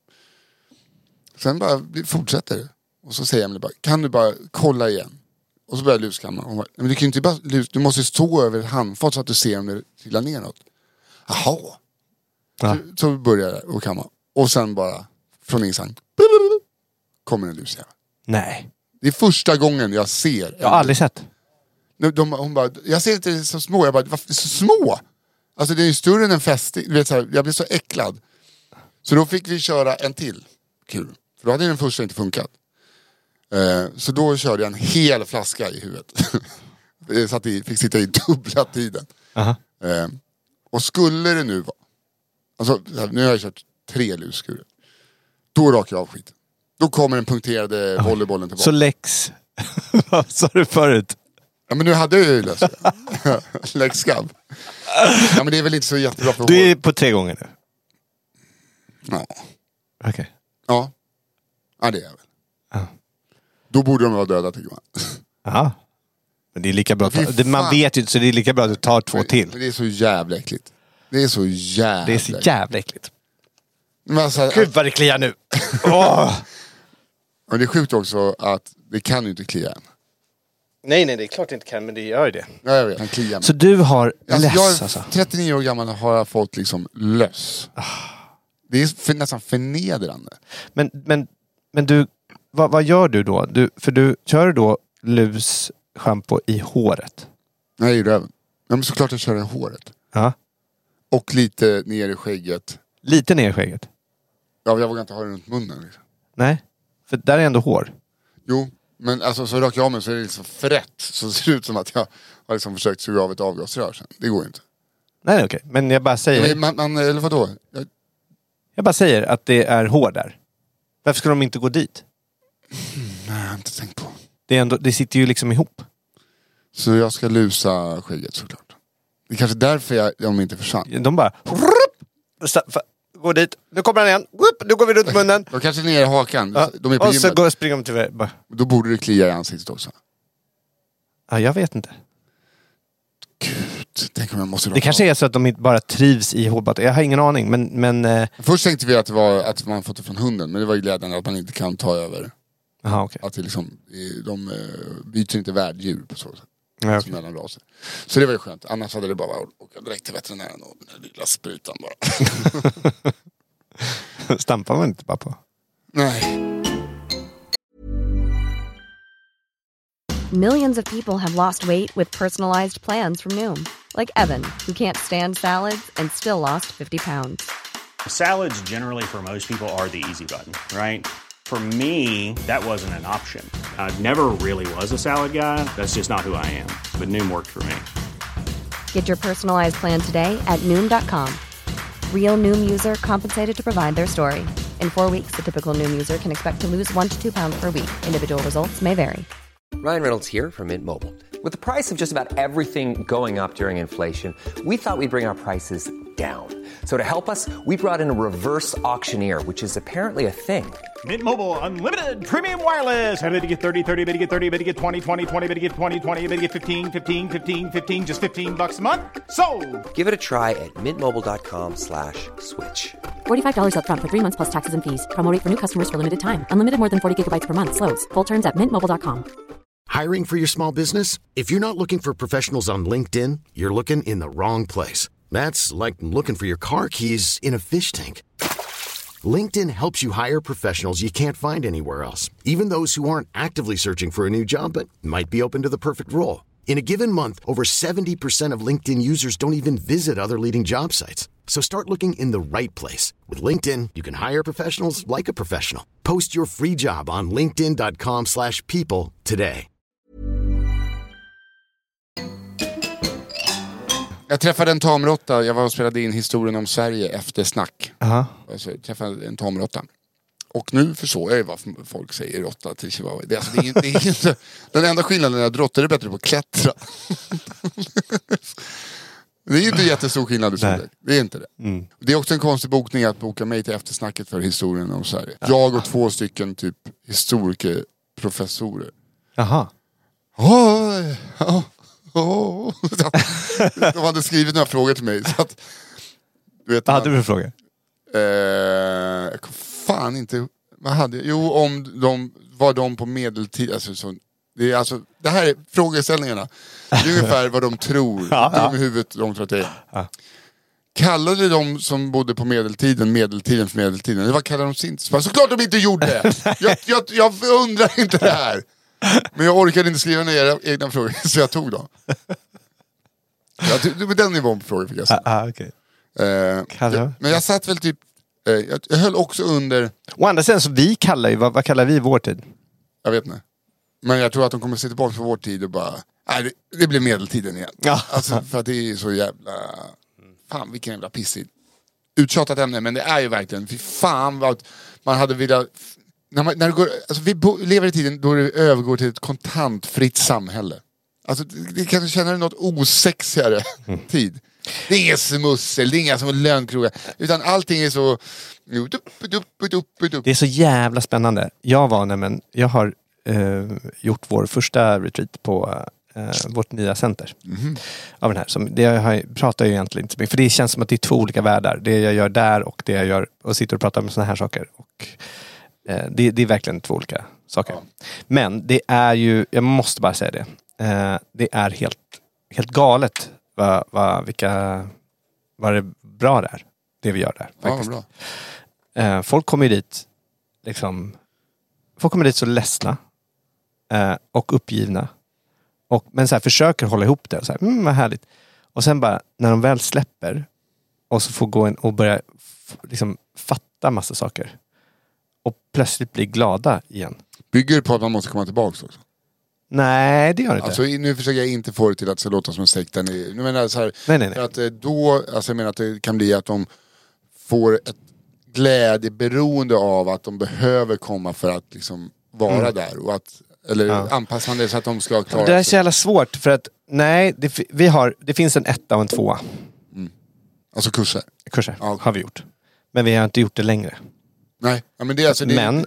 Sen bara fortsätter det. Och så säger Emelie bara, kan du bara kolla igen? Och så börjar luskamma. Hon bara, men du kan ju inte bara du måste stå över ett handfat så att du ser om det trillar ner något. Jaha. Ja. Så börjar det och kamma. Och sen bara, från ingenstans, kommer en lusjävel. Nej. Det är första gången jag ser. Jag har aldrig sett. Hon bara, jag ser inte så små. Jag bara, varför så små? Alltså det är ju större än en fästing. Du vet, så här, jag blev så äcklad. Så då fick vi köra en till kul. För då hade den första inte funkat. Så då körde jag en hel flaska i huvudet. Fick sitta i dubbla tiden. Och skulle det nu vara, alltså nu har jag kört 3 luskurer, då rakar jag av skiten. Då kommer den punkterade volleybollen tillbaka. Så Lex, vad sa du förut? Ja men nu hade jag ju löst det. Lex skabb. Ja men det är väl inte så jättebra för du är på 3 gånger nu? Ja. Okej. Ja det är jag väl. Då borde de vara döda tycker man. Ja. Men det är lika bra. Man vet ju inte, så det är lika bra att du tar 2 till. Men det är så jävla äckligt. Det är så jävla äckligt. Men alltså, gud vad det kliar nu. Och det är sjukt också att det kan ju inte klia än. Nej, det är klart det inte kan, men det gör ju det. Ja, jag vet. Han kliar mig. Så du har löss jag alltså? 39 år gammal har jag fått liksom löss. Det är nästan förnedrande. Men du, vad gör du då? För du kör då lusschampo i håret? Nej, i röven. Men såklart jag kör i håret. Ja. Och lite ner i skägget. Lite ner i skägget? Ja, jag vågar inte ha det runt munnen. Liksom. Nej, för där är ändå hår. Jo, men alltså så rakar jag av mig så är det liksom frätt. Så det ser ut som att jag har liksom försökt suga av ett avgasrör sen. Det går inte. Nej, okej. Men jag bara säger... Eller vadå? Jag bara säger att det är hår där. Varför ska de inte gå dit? Nej, jag har inte tänkt på. Det sitter ju liksom ihop. Så jag ska lusa skägget såklart. Det är kanske därför de inte försvann. De bara... Gå dit. Nu kommer han igen. Nu går vi runt munnen. De kanske ner i hakan. Ja. De är på och gymmet. så springer de till... Då borde det klia i ansiktet också. Ja, jag vet inte. Gud, tänk om jag måste... Det kanske är så att de inte bara trivs i hårbadet. Jag har ingen aning, men... Först tänkte vi att det var att man fått det från hunden. Men det var ju glädjande att man inte kan ta över. Aha, okay. Att det liksom, de byter inte värddjur på så sätt. Ja, okay. Mellan raser. Så det var ju skönt. Annars hade det bara varit att åka direkt till veterinären och den lilla sprutan bara. Stampar man inte bara på? Nej. Millions of people have lost weight with personalized plans from Noom. Like Evan, who can't stand salads and still lost 50 pounds. Salads generally for most people are the easy button, right? For me, that wasn't an option. I never really was a salad guy. That's just not who I am. But Noom worked for me. Get your personalized plan today at Noom.com. Real Noom user compensated to provide their story. In 4 weeks, the typical Noom user can expect to lose 1 to 2 pounds per week. Individual results may vary. Ryan Reynolds here from Mint Mobile. With the price of just about everything going up during inflation, we thought we'd bring our prices down. So to help us, we brought in a reverse auctioneer, which is apparently a thing. Mint Mobile Unlimited Premium Wireless. How to get 30, 30, bit to get 30, bit to get 20, 20, 20, bit to get 20, 20, bit to get 15, 15, 15, 15, just $15 a month? Sold! Give it a try at mintmobile.com/switch. $45 up front for 3 months plus taxes and fees. Promo rate for new customers for limited time. Unlimited more than 40 gigabytes per month. Slows full terms at mintmobile.com. Hiring for your small business? If you're not looking for professionals on LinkedIn, you're looking in the wrong place. That's like looking for your car keys in a fish tank. LinkedIn helps you hire professionals you can't find anywhere else, even those who aren't actively searching for a new job but might be open to the perfect role. In a given month, over 70% of LinkedIn users don't even visit other leading job sites. So start looking in the right place. With LinkedIn, you can hire professionals like a professional. Post your free job on linkedin.com/people today. Jag träffade en tamråtta. Jag var och spelade in historien om Sverige efter snack. Aha. Alltså, jag träffade en tamråtta. Och nu förstår jag ju vad folk säger råtta till chihuahua. Det är inte, den enda skillnaden är att råttor är bättre på att klättra. Det är ju inte jättestor skillnad i storlek. Det är inte det. Mm. Det är också en konstig bokning att boka mig till eftersnacket för historien om Sverige. Ja. Jag och 2 stycken typ historikerprofessorer. Jaha. De hade skrivit några frågor till mig. Så att, du vet, vad hade du för frågor? Fan inte. Vad hade jag? Jo, om de var de på medeltid. Alltså, det här är frågeställningarna. Det är ungefär vad de tror. I huvudet de tror att det är. Ja. Kallade de som bodde på medeltiden för medeltiden? Det var kallade de sin. Såklart de inte gjorde det. Jag undrar inte det här. Men jag orkade inte skriva ner era egna frågor, så jag tog dem. Med den nivån på frågor fick jag säga. Okay. Men jag satt väl typ... jag höll också under... Å andra sidan så vi kallar ju... Vad kallar vi vår tid? Jag vet inte. Men jag tror att de kommer se tillbaka på vår tid och bara... Nej, det blir medeltiden igen. Ja. Alltså, för att det är så jävla... Fan, vilken jävla pissig. Uttjatat ämne, men det är ju verkligen... Fy fan vad man hade velat... När det går, alltså vi lever i tiden då det övergår till ett kontantfritt samhälle. Alltså det kanske känner något osexigare tid. Det är inget smussel, det är inga som lönkrogar, utan allting är så... Det är så jävla spännande. Jag har gjort vår första retreat på vårt nya center. Av den här. Det pratar jag egentligen inte så mycket. För det känns som att det är 2 olika världar. Det jag gör där och det jag gör och sitter och pratar med såna här saker. Och det är verkligen 2 olika saker. Ja. Men det är ju, jag måste bara säga det. det är helt galet vad det bra det är. Det vi gör där. Faktiskt. Ja, bra. Folk kommer ju dit folk kommer dit så ledsna och uppgivna. Men så här, försöker hålla ihop det. Så här, vad härligt. Och sen bara, när de väl släpper och så får gå in och börja liksom fatta massa saker. Och plötsligt bli glada igen. Bygger det på att man måste komma tillbaka också? Nej, det gör det inte. Alltså, nu försöker jag inte få det till att det låta som en sekt. Nu menar jag så här, nej. för att då, alltså jag menar att det kan bli att de får ett glädjeberoende av att de behöver komma för att liksom vara där. Och att, eller anpassar man det så att de ska klara sig. Det är så jävla svårt för att, nej, det finns en 1 och en 2. Alltså kurser? Kurser har vi gjort. Men vi har inte gjort det längre. Nej, ja, men det är alltså... Men...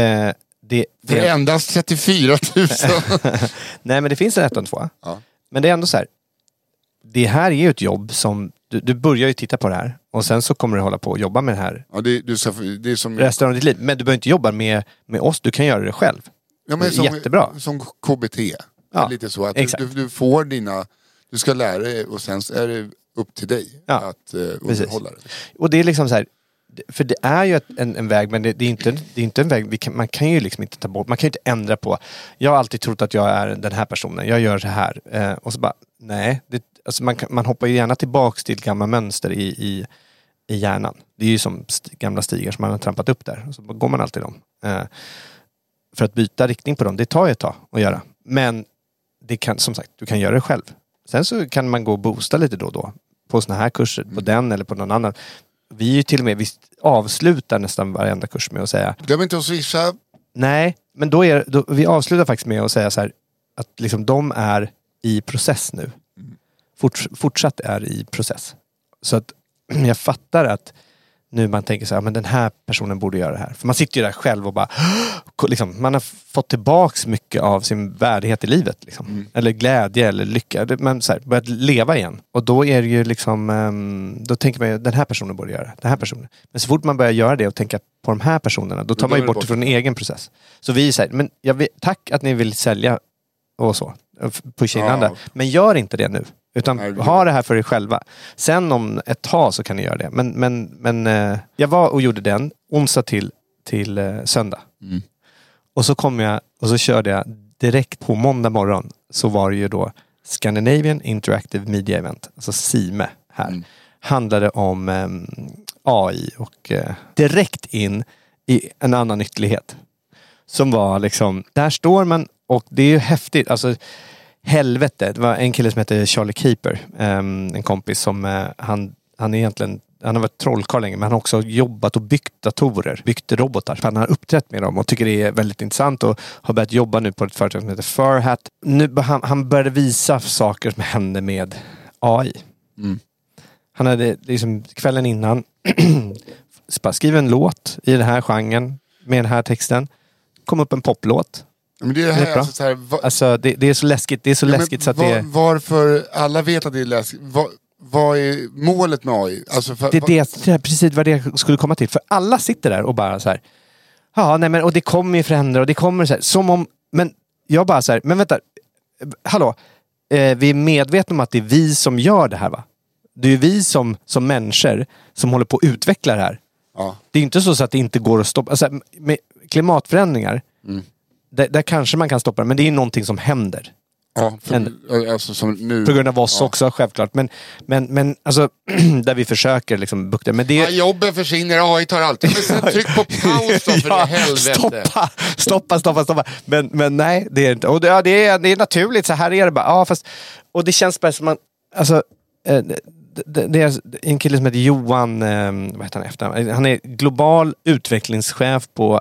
För endast 34 000. Nej, men det finns en 1 och en 2. Ja. Men det är ändå så här. Det här är ju ett jobb som... Du börjar ju titta på det här. Och sen så kommer du hålla på och jobba med det här. Ja, det är som... resten av ditt liv. Men du behöver inte jobba med oss. Du kan göra det själv. Ja, men jättebra. Som KBT. Ja, lite så att du får dina... Du ska lära dig och sen är det upp till dig att underhålla det. Och det är liksom så här... För det är ju en väg, men det är inte en väg man kan ju liksom inte ta bort, man kan ju inte ändra på. Jag har alltid trott att jag är den här personen, jag gör det här. Och så bara, nej. Alltså man hoppar ju gärna tillbaks till gamla mönster i hjärnan. Det är ju som gamla stigar som man har trampat upp där. Och så går man alltid dem. För att byta riktning på dem, det tar ju ett tag att göra. Men det kan, som sagt, du kan göra det själv. Sen så kan man gå och boosta lite då och då. På såna här kurser, på den eller på någon annan. Vi är ju till och med, vi avslutar nästan varenda kurs med att säga... Glöm inte att swisha. Nej, men vi avslutar faktiskt med att säga så här, att liksom de är i process nu. Fortsatt är i process. Så att jag fattar att nu man tänker så här, men den här personen borde göra det här. För man sitter ju där själv och bara... Liksom, man har fått tillbaks mycket av sin värdighet i livet. Liksom. Eller glädje eller lycka. Man så här, börjat leva igen. Och då är det ju liksom... Då tänker man ju, den här personen borde göra det. Den här personen. Men så fort man börjar göra det och tänka på de här personerna, då tar man ju bort det från en egen process. Så vi säger, men tack att ni vill sälja och så. Pusha in andra. Men gör inte det nu. Utan ha det här för er själva. Sen om ett tag så kan ni göra det. Men jag var och gjorde den onsdag till söndag. Och så kom jag och så körde jag direkt på måndag morgon. Så var det ju då Scandinavian Interactive Media Event. Alltså SIME här. Handlade om AI och direkt in i en annan ytterlighet. Som var liksom, där står man och det är ju häftigt. Alltså helvete, det var en kille som heter Charlie Keeper, en kompis som han är egentligen, han har varit trollkarl länge, men han har också jobbat och byggt datorer, byggt robotar. Han har uppträtt med dem och tycker det är väldigt intressant och har börjat jobba nu på ett företag som heter Furhat. Nu han började visa saker som hände med AI. Han hade liksom kvällen innan skrivit en låt i den här genren med den här texten. Kom upp en poplåt. Men det är det här, alltså, så här, alltså det är så läskigt. Det är så läskigt så att varför alla vet att det är läskigt. Vad är målet med AI? Alltså det är precis vad det skulle komma till. För alla sitter där och bara så här. Ja, nej men och det kommer ju förändra och det kommer så här, som om, men jag bara så här, men vänta. Hallå. Vi är medvetna om att det är vi som gör det här, va? Det är ju vi som människor som håller på att utveckla det här. Ja. Det är inte så att det inte går att stoppa. Alltså, med klimatförändringar där kanske man kan stoppa det, men det är någonting som händer. Ja, alltså som nu. På grund av oss också, självklart. Men alltså, där vi försöker liksom bukta. Men det... jobben försvinner, AI tar alltid. Men tryck på paus då, för helvete. Stoppa. Men nej, det är inte. Och det är naturligt, så här är det bara. Ja, fast, och det känns bara som man, alltså, det är en kille som heter Johan, vad heter han efter? Han är global utvecklingschef på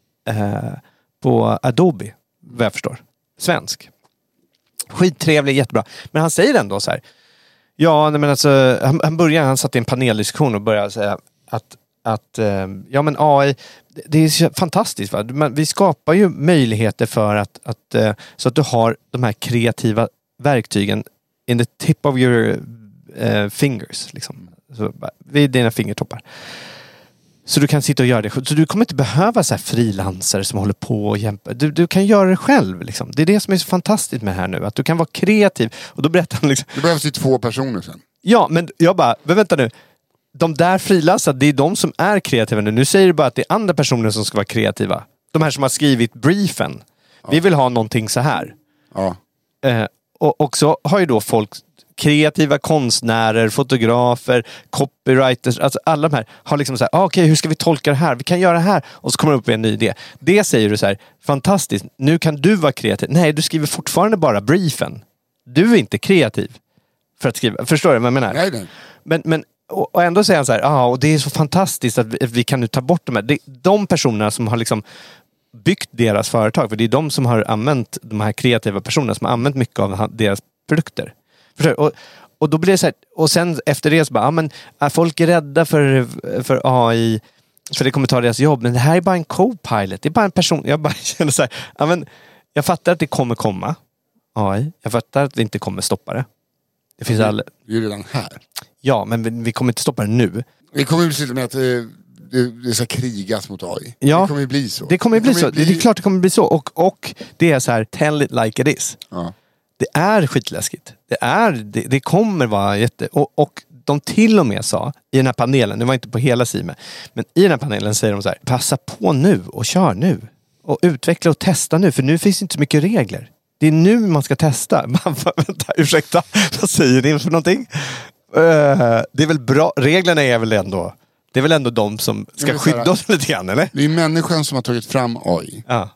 Adobe, vad jag förstår. Svensk. Skittrevlig, jättebra. Men han säger ändå så här. Ja, men alltså, han satt i en paneldiskussion och började säga att ja, men AI, det är fantastiskt, va? Vi skapar ju möjligheter för att så att du har de här kreativa verktygen in the tip of your fingers, liksom. Så, vid dina fingertoppar. Så du kan sitta och göra det. Så du kommer inte behöva så här frilansare som håller på och jämpa. Du kan göra det själv. Liksom. Det är det som är så fantastiskt med det här nu. Att du kan vara kreativ. Och då berättar han liksom... Det behövs ju 2 personer sen. Ja, men jag bara, men vänta nu. De där frilansare, det är de som är kreativa nu. Nu säger du bara att det är andra personer som ska vara kreativa. De här som har skrivit briefen. Ja. Vi vill ha någonting så här. Ja. Och så har ju då folk, kreativa konstnärer, fotografer, copywriters, alltså alla de här har liksom så här, okej, hur ska vi tolka det här? Vi kan göra det här. Och så kommer det upp en ny idé. Det säger du så här, fantastiskt, nu kan du vara kreativ. Nej, du skriver fortfarande bara briefen. Du är inte kreativ för att skriva. Förstår du vad jag menar? Nej. Men och ändå säger han så här, och det är så fantastiskt att vi kan nu ta bort de här. De personerna som har liksom byggt deras företag, för det är de som har använt, de här kreativa personerna som har använt mycket av deras produkter. Förstår du? Och då blir det så här, och sen efter det så bara, men folk är rädda för AI, för det kommer ta deras jobb, men det här är bara en co-pilot, det är bara en person. Jag bara känner så här, men jag fattar att det kommer komma AI, jag fattar att vi inte kommer stoppa det. Det finns Det är ju redan här. Ja, men vi kommer inte stoppa det nu. Det kommer ju precis med att det ska krigas mot AI. Ja, det kommer ju bli så. Det är klart det kommer bli så. Och det är så här, tell it like it is. Ja. Det är skitläskigt. Det kommer vara och de till och med sa i den här panelen, det var inte på hela Sime, men i den här panelen säger de så här, passa på nu och kör nu. Och utveckla och testa nu, för nu finns inte så mycket regler. Det är nu man ska testa. Vänta, ursäkta, vad säger ni för någonting? Det är väl bra, reglerna är väl ändå, det är väl ändå de som ska skydda oss lite grann, eller? Det är människan som har tagit fram AI. Ja.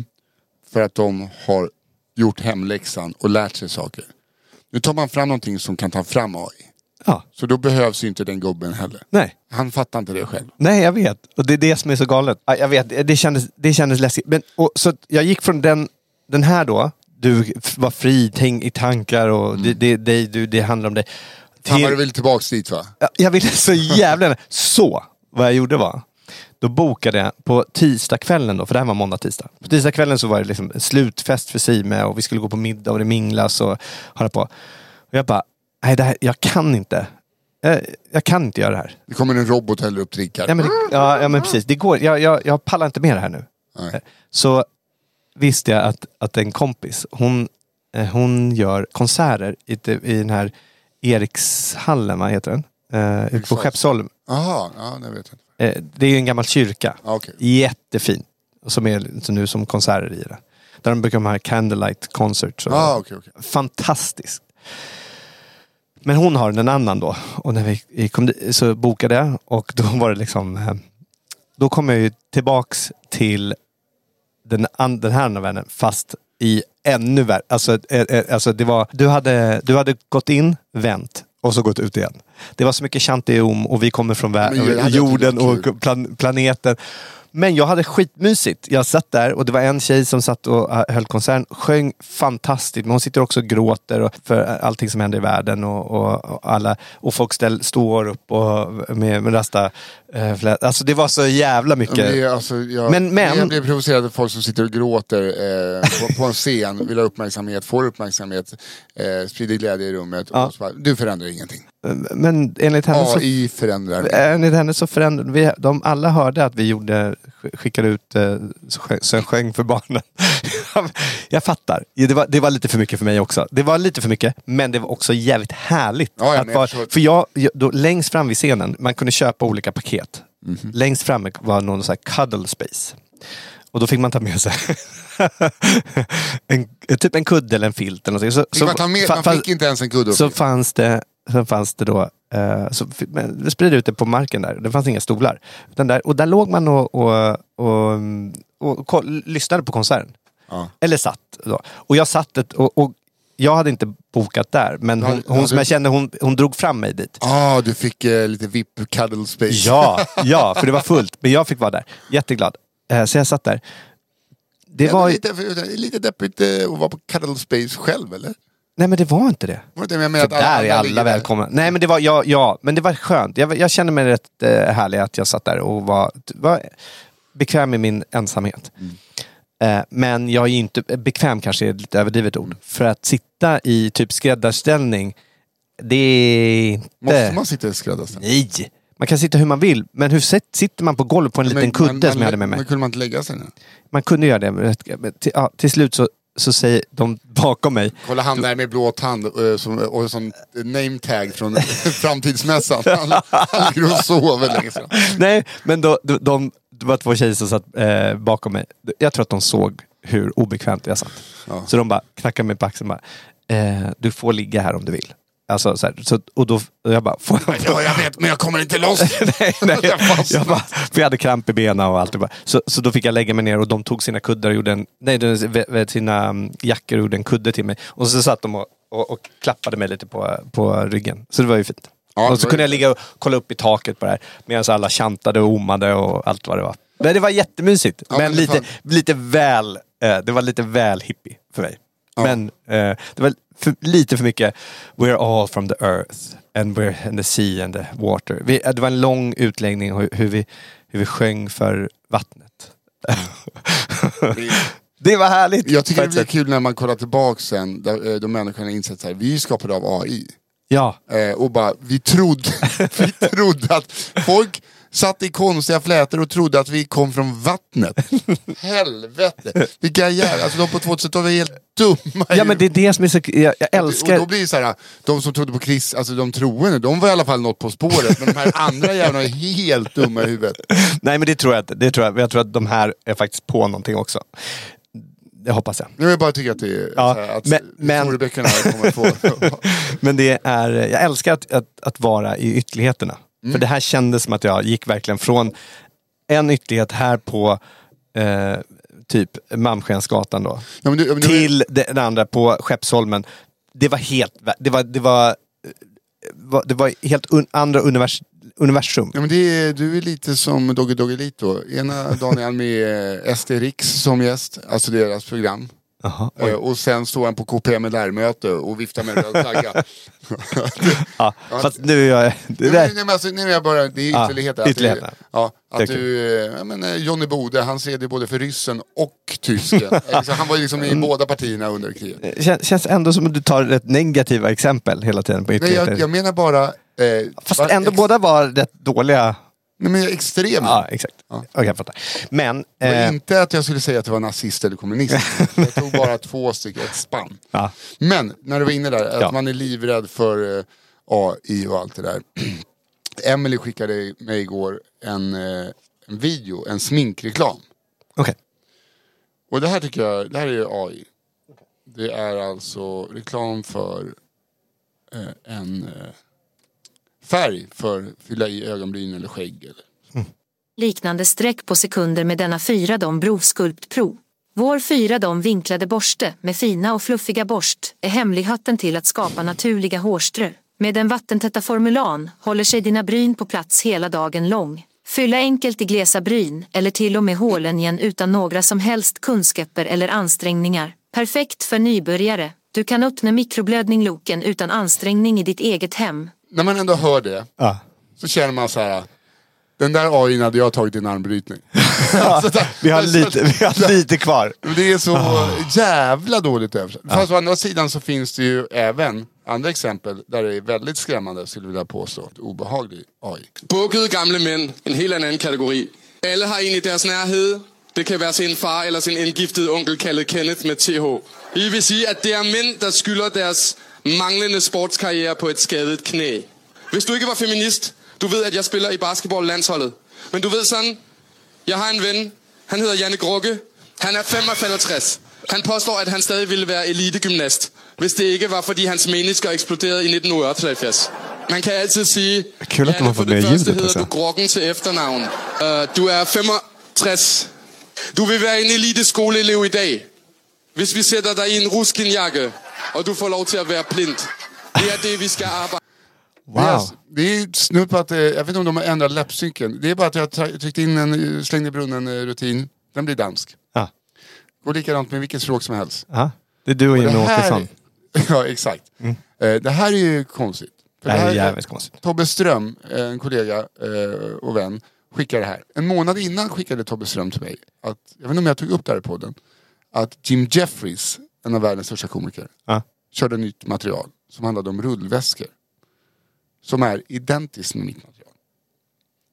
För att de har gjort hemläxan och lärt sig saker. Nu tar man fram någonting som kan ta fram AI. Ja. Så då behövs ju inte den gubben heller. Nej. Han fattar inte det själv. Nej, jag vet. Och det är det som är så galet. Jag vet, det kändes läskigt. Men, så jag gick från den här då, du var fri i tankar och det handlar om dig. Han var väl tillbaks dit, va? Jag ville så jävla... Så, vad jag gjorde var, då bokade jag på tisdagskvällen då, för det här var måndag, tisdag. På tisdagskvällen så var det liksom en slutfest för Sime och vi skulle gå på middag och det minglas och hålla på. Och jag bara, nej, det här, jag kan inte. Jag kan inte göra det här. Det kommer en robot häller upp drickar. Ja, men precis. Det går. Jag pallar inte med det här nu. Nej. Så visste jag att en kompis, hon gör konserter i den här Erikshallen, vad heter den? Ute på Skeppsholm. Jaha, ja, det vet jag. Det är ju en gammal kyrka. Okay. Jättefin. Som är nu som konserter i det. Där de brukar ha candlelight concerts. Okay. Fantastiskt. Men hon har en annan då. Och när vi kom dit så bokade jag. Och då var det liksom... Då kom jag ju tillbaks till den här andra vännen. Fast i ännu värre. Alltså det var... Du hade gått in, vänt. Och så gått ut igen. Det var så mycket chanteom och vi kommer från jorden och planeten. Men jag hade skitmysigt. Jag satt där och det var en tjej som satt och höll konserten. Sjöng fantastiskt. Men hon sitter också och gråter för allting som händer i världen. Och folk står upp och med rasta... Alltså det var så jävla mycket. Jag blir provocerad av folk som sitter och gråter på en scen. Vill ha uppmärksamhet, får uppmärksamhet. Sprider glädje i rummet. Ja. Och så bara, du förändrar ingenting. Men enligt henne AI förändrar. Enligt henne så förändrade de alla hörde att vi skickade ut så sjöng för barnen. Jag fattar. Det var lite för mycket för mig också. Det var lite för mycket, men det var också jävligt härligt. För jag då, längst fram vid scenen, man kunde köpa olika paket. Mm-hmm. Längst fram var någon så här cuddle space. Och då fick man ta med sig typ en kudde eller en filt eller någonting. Man fick inte ens en kudde. Så fanns det då det spred ut det på marken där. Det fanns inga stolar. Och där låg man och lyssnade på konserten. Ja. Eller satt då. Och jag satt och jag hade inte bokat där, men hon som jag kände, hon drog fram mig dit. Du fick lite VIP cuddle space. Ja, för det var fullt. Men jag fick vara där. Jätteglad. Så jag satt där. Det var lite deppigt att vara på cuddle space själv, eller? Nej, men det var inte det. För där är alla välkomna. Nej, men det var men det var skönt. Jag kände mig rätt härlig att jag satt där och var bekväm i min ensamhet. Men jag är inte bekväm, kanske är ett lite överdrivet ord. För att sitta i typ skräddarställning, det är inte... Måste man sitta i skräddarställning? Nej, Man kan sitta hur man vill, men hur sitter man på golvet på en liten kudde som jag hade med mig? Men kunde man inte lägga sig nu? Man kunde göra det, men till slut så säger de bakom mig... Kolla han där med blå tand och sån name tag från framtidsmässan. Han ligger och sover länge sedan. Nej, men det var 2 tjejer som satt bakom mig. Jag tror att de såg hur obekvämt jag satt. Ja. Så de bara knackade mig på axeln och bara, du får ligga här om du vill. Alltså, så här, och jag bara... Ja, jag vet, men jag kommer inte loss. nej, jag bara, för jag hade kramp i benen och allt. Så då fick jag lägga mig ner och de tog sina kuddar och gjorde sina jackor och gjorde en kudde till mig. Och så satt de och klappade mig lite på ryggen. Så det var ju fint. Ja, och så kunde jag ligga och kolla upp i taket på det här. Medan alla chantade och omade och allt vad det var. Men det var jättemysigt. Ja, men lite väl... det var lite väl hippie för mig. Ja. Men det var lite för mycket we're all from the earth and we're in the sea and the water. Det var en lång utläggning hur vi sjöng för vattnet. Det var härligt. Jag tycker det blir kul när man kollar tillbaka sen där de människorna insett så här, vi är skapade av AI. Ja. Och bara vi trodde att folk satt i konstiga flätor och trodde att vi kom från vattnet. Helvete. Vilka jävla, alltså de på 2000-talet var helt dumma. Ja, men det är det som är så, jag älskar. Och då blir det så här, de som trodde på Chris, alltså de troende, de var i alla fall något på spåret. Men de här andra jävlarna är helt dumma i huvudet. Nej, men det tror jag. Jag tror att de här är faktiskt på någonting också. Det hoppas jag. Jag bara tycker att det är så här, att historieböckerna kommer få. Men det är, jag älskar att vara i ytterligheterna. För det här kändes som att jag gick verkligen från en ytterlighet här på typ Malmskensgatan då. Ja, men till den andra på Skeppsholmen. Det var helt... Det var helt andra universum. Ja, men du är lite som Doggy Lito. Ena dagen är han med SD Riks som gäst, alltså deras program. Aha, och sen står han på KP med lärmöte och viftar med röd flagga. Ja, fast nu är jag... Nu är jag bara... Det är ytterligheter. Att du... Johnny Bode, han ser det både för ryssen och tysken. Han var liksom i båda partierna under kriget. Känns ändå som att du tar rätt negativa exempel hela tiden på ytterligheter. Nej, jag menar bara... fast ändå båda var rätt dåliga... Nej, men extrem. Ja, exakt. Ja. Okej, jag fattar. Men... inte att jag skulle säga att det var nazist eller kommunist. Jag tog bara 2 stycken, ett spann. Ja. Men, när du var inne där, att man är livrädd för AI och allt det där. Emily skickade mig igår en video, en sminkreklam. Okej. Och det här tycker jag, det här är AI. Det är alltså reklam för en... färg för att fylla i ögonbryn eller skägg. Eller. Liknande streck på sekunder med denna 4D Brovsculpt Pro. Vår 4D vinklade borste med fina och fluffiga borst är hemligheten till att skapa naturliga hårströ. Med den vattentäta formulan håller sig dina bryn på plats hela dagen lång. Fylla enkelt i glesa bryn eller till och med hålen igen utan några som helst kunskaper eller ansträngningar. Perfekt för nybörjare. Du kan öppna mikroblödning-loken utan ansträngning i ditt eget hem. När man ändå hör det så känner man så här: den där AI hade jag tagit i en armbrytning. Vi har lite kvar. Det är så jävla dåligt översatt. Fast å andra sidan så finns det ju även andra exempel där det är väldigt skrämmande, skulle jag vilja påstå. Obehaglig AI. Bukkede gamle mænd, en helt annan kategori. Alla har en i deres nærhed. Det kan vara sin far eller sin indgiftede onkel kaldet Kenneth med TH. I vill säga att det är män der skylder deres manglende sportskarriere på ett skadet knä. Hvis du ikke var feminist, du vet att jag spelar i basketballlandsholdet. Men du vet sådan, jag har en vän, han heter Janne Grogge. Han är 55. Han påstår att han stadig ville vara elitegymnast, hvis det ikke var fordi hans menisker eksploderede i 1978. Man kan alltid sige, Janne, for det første hedder du Groggen til efternavn. Du er 65. Du vil være en eliteskoleelev i dag. Hvis vi sætter dig i en ruskinjakke, och du får lov till att vara blind. Det är det vi ska arbeta. Wow. Det är snudd på att, jag vet inte om de har ändrat läppsynken. Det är bara att jag tryckte in slängde i brunnen rutin. Den blir dansk. Ja. Går likadant med vilket språk som helst. Ja. Det är du och Jimmy Åkesson. Ja, exakt. Det här är ju konstigt. Det här är jävligt konstigt. Tobbe Ström, en kollega och vän, skickade det här. En månad innan skickade Tobbe Ström till mig att, jag vet inte om jag tog upp det här i podden, att Jim Jeffries, en av världens största komiker, körde nytt material som handlade om rullväskor. Som är identiskt med mitt material.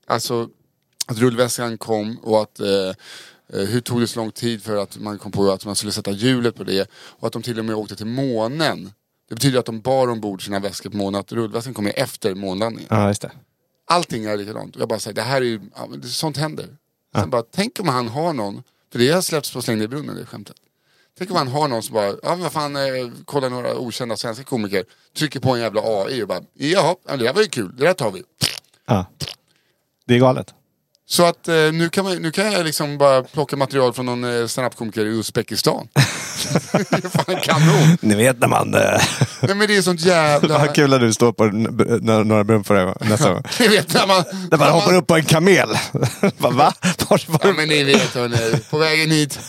alltså att rullväskan kom och att hur tog det så lång tid för att man kom på att man skulle sätta hjulet på det och att de till och med åkte till månen. Det betyder att de bar ombord sina väskor på månen, att rullväskan kommer efter månlandningen. Ja, just det. Allting är likadant. Jag bara säger, det här är ju, sånt händer. Sen bara, tänk om han har någon, för det har släppts på Släng i brunnen, det skämtet. Tänk om han har någon som bara, vad fan, kolla några okända svenska komiker, trycker på en jävla AI och bara, jaha, det där var ju kul, det där tar vi. Ja, det är galet. Så att nu kan jag liksom bara plocka material från någon stand-up-komiker i Uzbekistan. Det är fan kanon. Ni vet när man... Nej, men det är sånt jävla... Vad kul att du står på Norra Brunn för det nästa gång. Ni vet när man... När man hoppar upp på en kamel. Va? Ja, men ni vet, hörni, på vägen hit.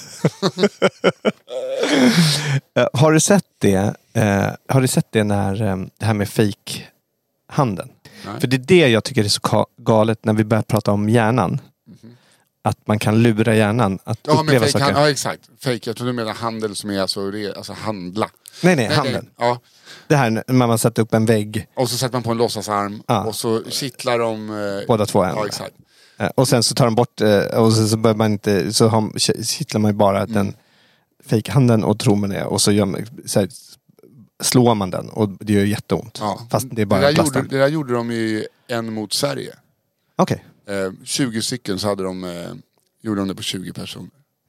Har du sett det? Har du sett det när det här med fake-handeln? För det är det jag tycker är så galet när vi börjar prata om hjärnan. Att man kan lura hjärnan att uppleva saker. Ja, exakt. Fake, jag tror du menar handel som är alltså handla. Nej, handel. Ja. Det här när man sätter upp en vägg. Och så sätter man på en låtsasarm och så kittlar de... båda två en. Ja, exakt. Och sen så tar de bort och så börjar man inte, så kittlar man ju bara den fake-handeln och tror man det. Och så, slår man den och det gör jätteont. Ja. Fast det är bara det där gjorde de ju en mot Sverige. Okej. 20 stycken så hade gjorde de det på 20 personer.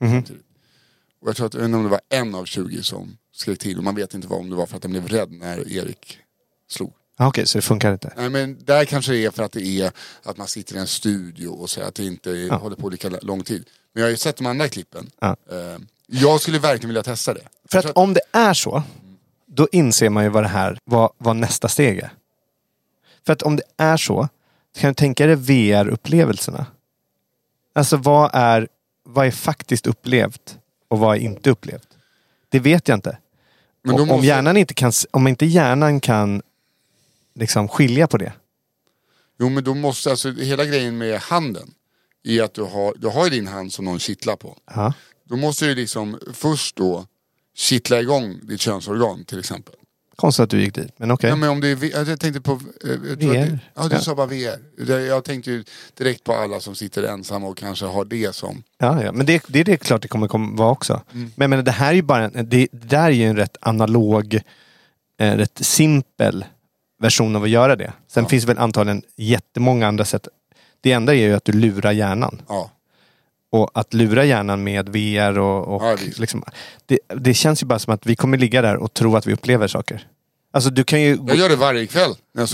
Och jag tror att det var en av 20 som skrek till. Och man vet inte om det var för att de blev rädd när Erik slog. Okej, så det funkar inte? Nej, men där kanske det är för att det är att man sitter i en studio och så att det inte håller på lika lång tid. Men jag har ju sett de andra klippen. Jag skulle verkligen vilja testa det. För att om det är så, då inser man ju vad nästa steg är. För att om det är så, kan du tänka dig VR-upplevelserna? Alltså vad är faktiskt upplevt och vad är inte upplevt? Det vet jag inte. Men om hjärnan inte kan, om inte hjärnan kan liksom skilja på det. Jo, men då måste alltså hela grejen med handen i att du har din hand som någon kittlar på. Aha. Då måste du liksom först då kittla igång ditt könsorgan till exempel. Konstigt att du gick dit, men okej. Ja, men om det är, jag tänkte på... VR? Du sa bara VR. Jag tänkte ju direkt på alla som sitter ensamma och kanske har det som... Ja, men det är klart det kommer vara också. Men det här är ju bara... Det där är ju en rätt analog, rätt simpel version av att göra det. Sen finns väl antagligen jättemånga andra sätt. Det enda är ju att du lurar hjärnan. Ja. Och att lura hjärnan med VR och liksom, det känns ju bara som att vi kommer ligga där och tro att vi upplever saker. Alltså du kan ju... Jag gör det varje kväll när jag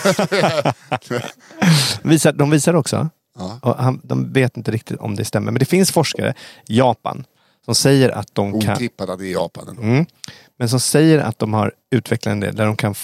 sover. De visar också. Ja. Och de vet inte riktigt om det stämmer. Men det finns forskare i Japan som säger att de kan... Otippat att det är Japan. Men som säger att de har utvecklat en del där de kan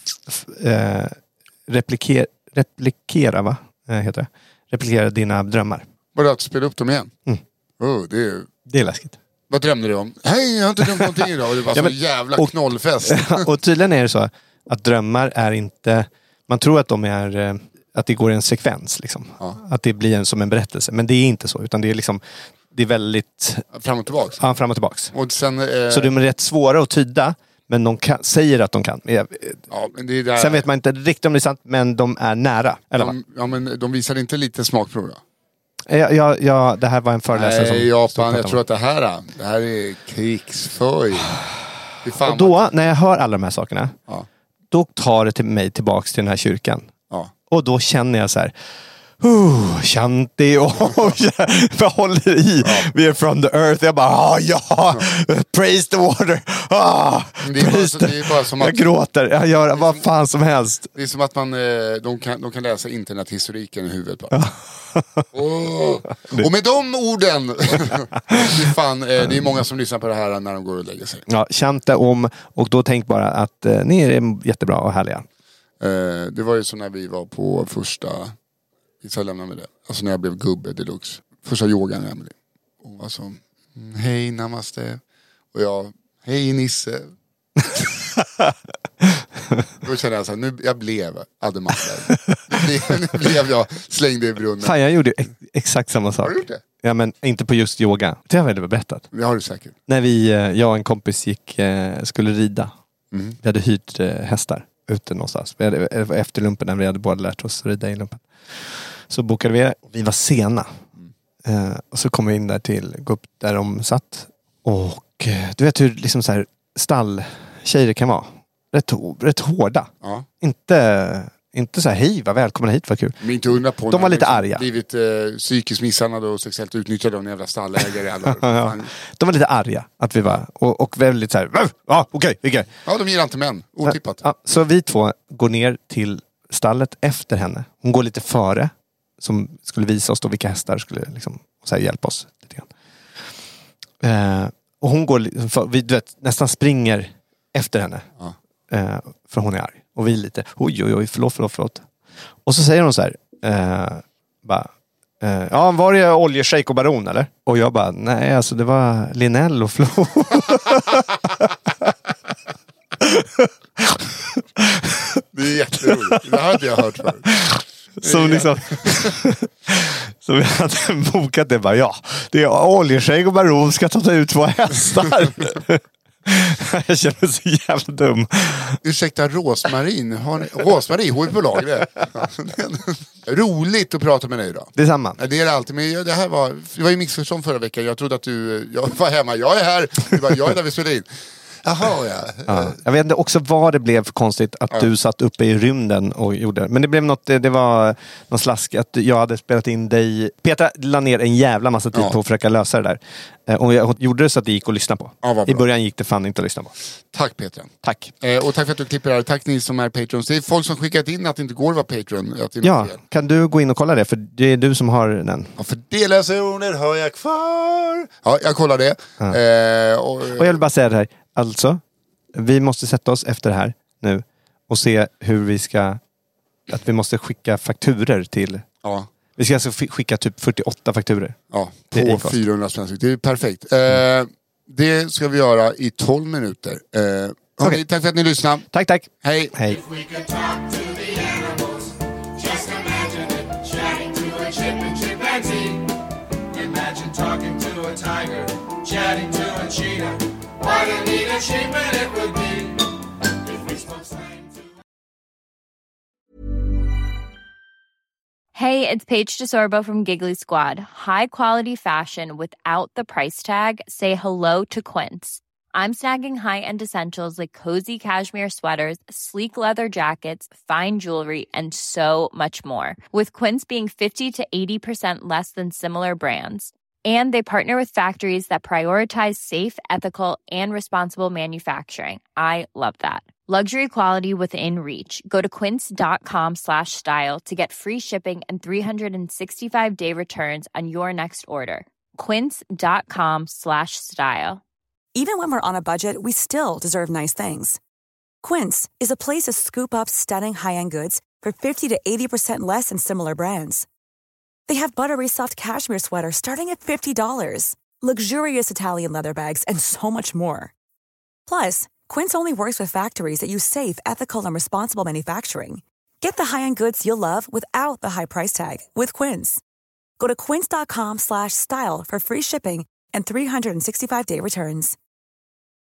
replikera, va? Heter det? Replikera dina drömmar. Bara att spela upp dem igen? Det är läskigt. Vad drömde du om? Hej, jag har inte drömt någonting idag. Det var så jävla knollfest. Och tydligen är det så att drömmar är inte... Man tror att de är... Att det går i en sekvens liksom. Ja. Att det blir som en berättelse. Men det är inte så. Utan det är liksom... Det är väldigt... Fram och tillbaks? Ja, fram och tillbaks. Och sen, så de är rätt svåra att tyda. Men de säger att de kan. Ja, men det är där... Sen vet man inte riktigt om det är sant. Men de är nära. Eller men de visar inte lite smakprov då? Ja, det här var en föreläsare som... Japan, jag tror att det här är krigsföring. Och då, när jag hör alla de här sakerna, då tar det mig tillbaks till den här kyrkan. Ja. Och då känner jag så här... Shanti och jag håller i. Vi är from the earth. Jag bara, praise the water. Det är bara som att, jag gråter, jag gör vad fan som helst. Det är som att de kan läsa internethistoriken i huvudet bara. Och med de orden det är många som lyssnar på det här när de går och lägger sig. Ja, Shanti om. Och då tänk bara att ni är jättebra och härliga. Det var ju så när vi var på första... Så jag lämnade med det. Alltså när jag blev gubbe deluxe. Första yogan med Emily. Och var så, hej namaste. Och jag, hej Nisse. Då kände jag så här, jag blev Ademaster. Nu blev jag slängde i brunnen. Fan, jag gjorde exakt samma sak. Har du gjort det? Ja, men inte på just yoga. Det har jag väl berättat. Det har du säkert. När jag och en kompis skulle rida. Vi hade hyrt hästar ute någonstans. Vi hade, efter lumpen när vi hade båda lärt oss rida i lumpen. Så bokade vi var sena. Och så kom vi in där gå upp där de satt. Och du vet hur liksom så här stalltjejer kan vara. Rätt hårda. Ja. Inte så här, hej, vad välkomna hit, vad kul. Men inte undra på. De var lite arga. Blivit psykiskt misshandlade och sexuellt utnyttjade av en jävla stallägare. Ja. De var lite arga att vi var. Och väldigt så här, ja, okej. Ja, de gillar inte män. Otippat. Ja, så vi två går ner till stallet efter henne. Hon går lite före. Som skulle visa oss då vilka hästar skulle liksom, så här, hjälpa oss lite grann. Och hon går vi du vet, nästan springer efter henne. Ja. För hon är arg. Och vi lite, oj, förlåt. Och så säger hon så här, ja, var det oljeshejk och baron eller? Och jag bara, nej, alltså det var Linell och Flo. Det är jätteroligt. Det har inte jag hört förut. Som liksom som vi hade bokat det bara, ja, det är oljeshejk och baron ska ta ut 2 hästar. Jag känner mig så jävla dum. Ursäkta, Rosmarie, hon är på lager. Roligt att prata med dig idag. Det är samma. Det är det alltid, men det var ju missförstånd förra veckan. Jag trodde att jag var hemma, jag är här. Jag är där vi spelar in. Jaha, ja. Jag vet inte också vad det blev för konstigt att du satt uppe i rymden och gjorde. Men det blev något, det var någon slask att jag hade spelat in dig. Petra la ner en jävla massa tid på att försöka lösa det där. Och jag gjorde det så att det gick att lyssna på. Ja, i början gick det fan inte att lyssna på. Tack Petra. Tack. Och tack för att du klipper det här. Tack ni som är Patrons. Det är folk som skickat in att det inte går att vara Patron. Ja, kan du gå in och kolla det? För det är du som har den. Ja, för delrecensioner har jag kvar. Ja, jag kollar det. Ja. Och jag vill bara säga det här. Alltså, vi måste sätta oss efter det här nu och se hur vi ska, att vi måste skicka fakturer till. Ja. Vi ska alltså skicka typ 48 fakturer. Ja, på 400 spänn. Det är perfekt. Det ska vi göra i 12 minuter. Okay. Tack för att ni lyssnade. Tack. Hej. Chatting to a cheetah. What a neat achievement it would be if we spoke slang to... Hey, it's Paige DeSorbo from Giggly Squad. High quality fashion without the price tag. Say hello to Quince. I'm snagging high-end essentials like cozy cashmere sweaters, sleek leather jackets, fine jewelry, and so much more. With Quince being 50 to 80% less than similar brands. And they partner with factories that prioritize safe, ethical, and responsible manufacturing. I love that. Luxury quality within reach. Go to quince.com/style to get free shipping and 365-day returns on your next order. Quince.com/style. Even when we're on a budget, we still deserve nice things. Quince is a place to scoop up stunning high-end goods for 50 to 80% less than similar brands. They have buttery soft cashmere sweaters starting at $50, luxurious Italian leather bags, and so much more. Plus, Quince only works with factories that use safe, ethical, and responsible manufacturing. Get the high-end goods you'll love without the high price tag with Quince. Go to quince.com/style for free shipping and 365-day returns.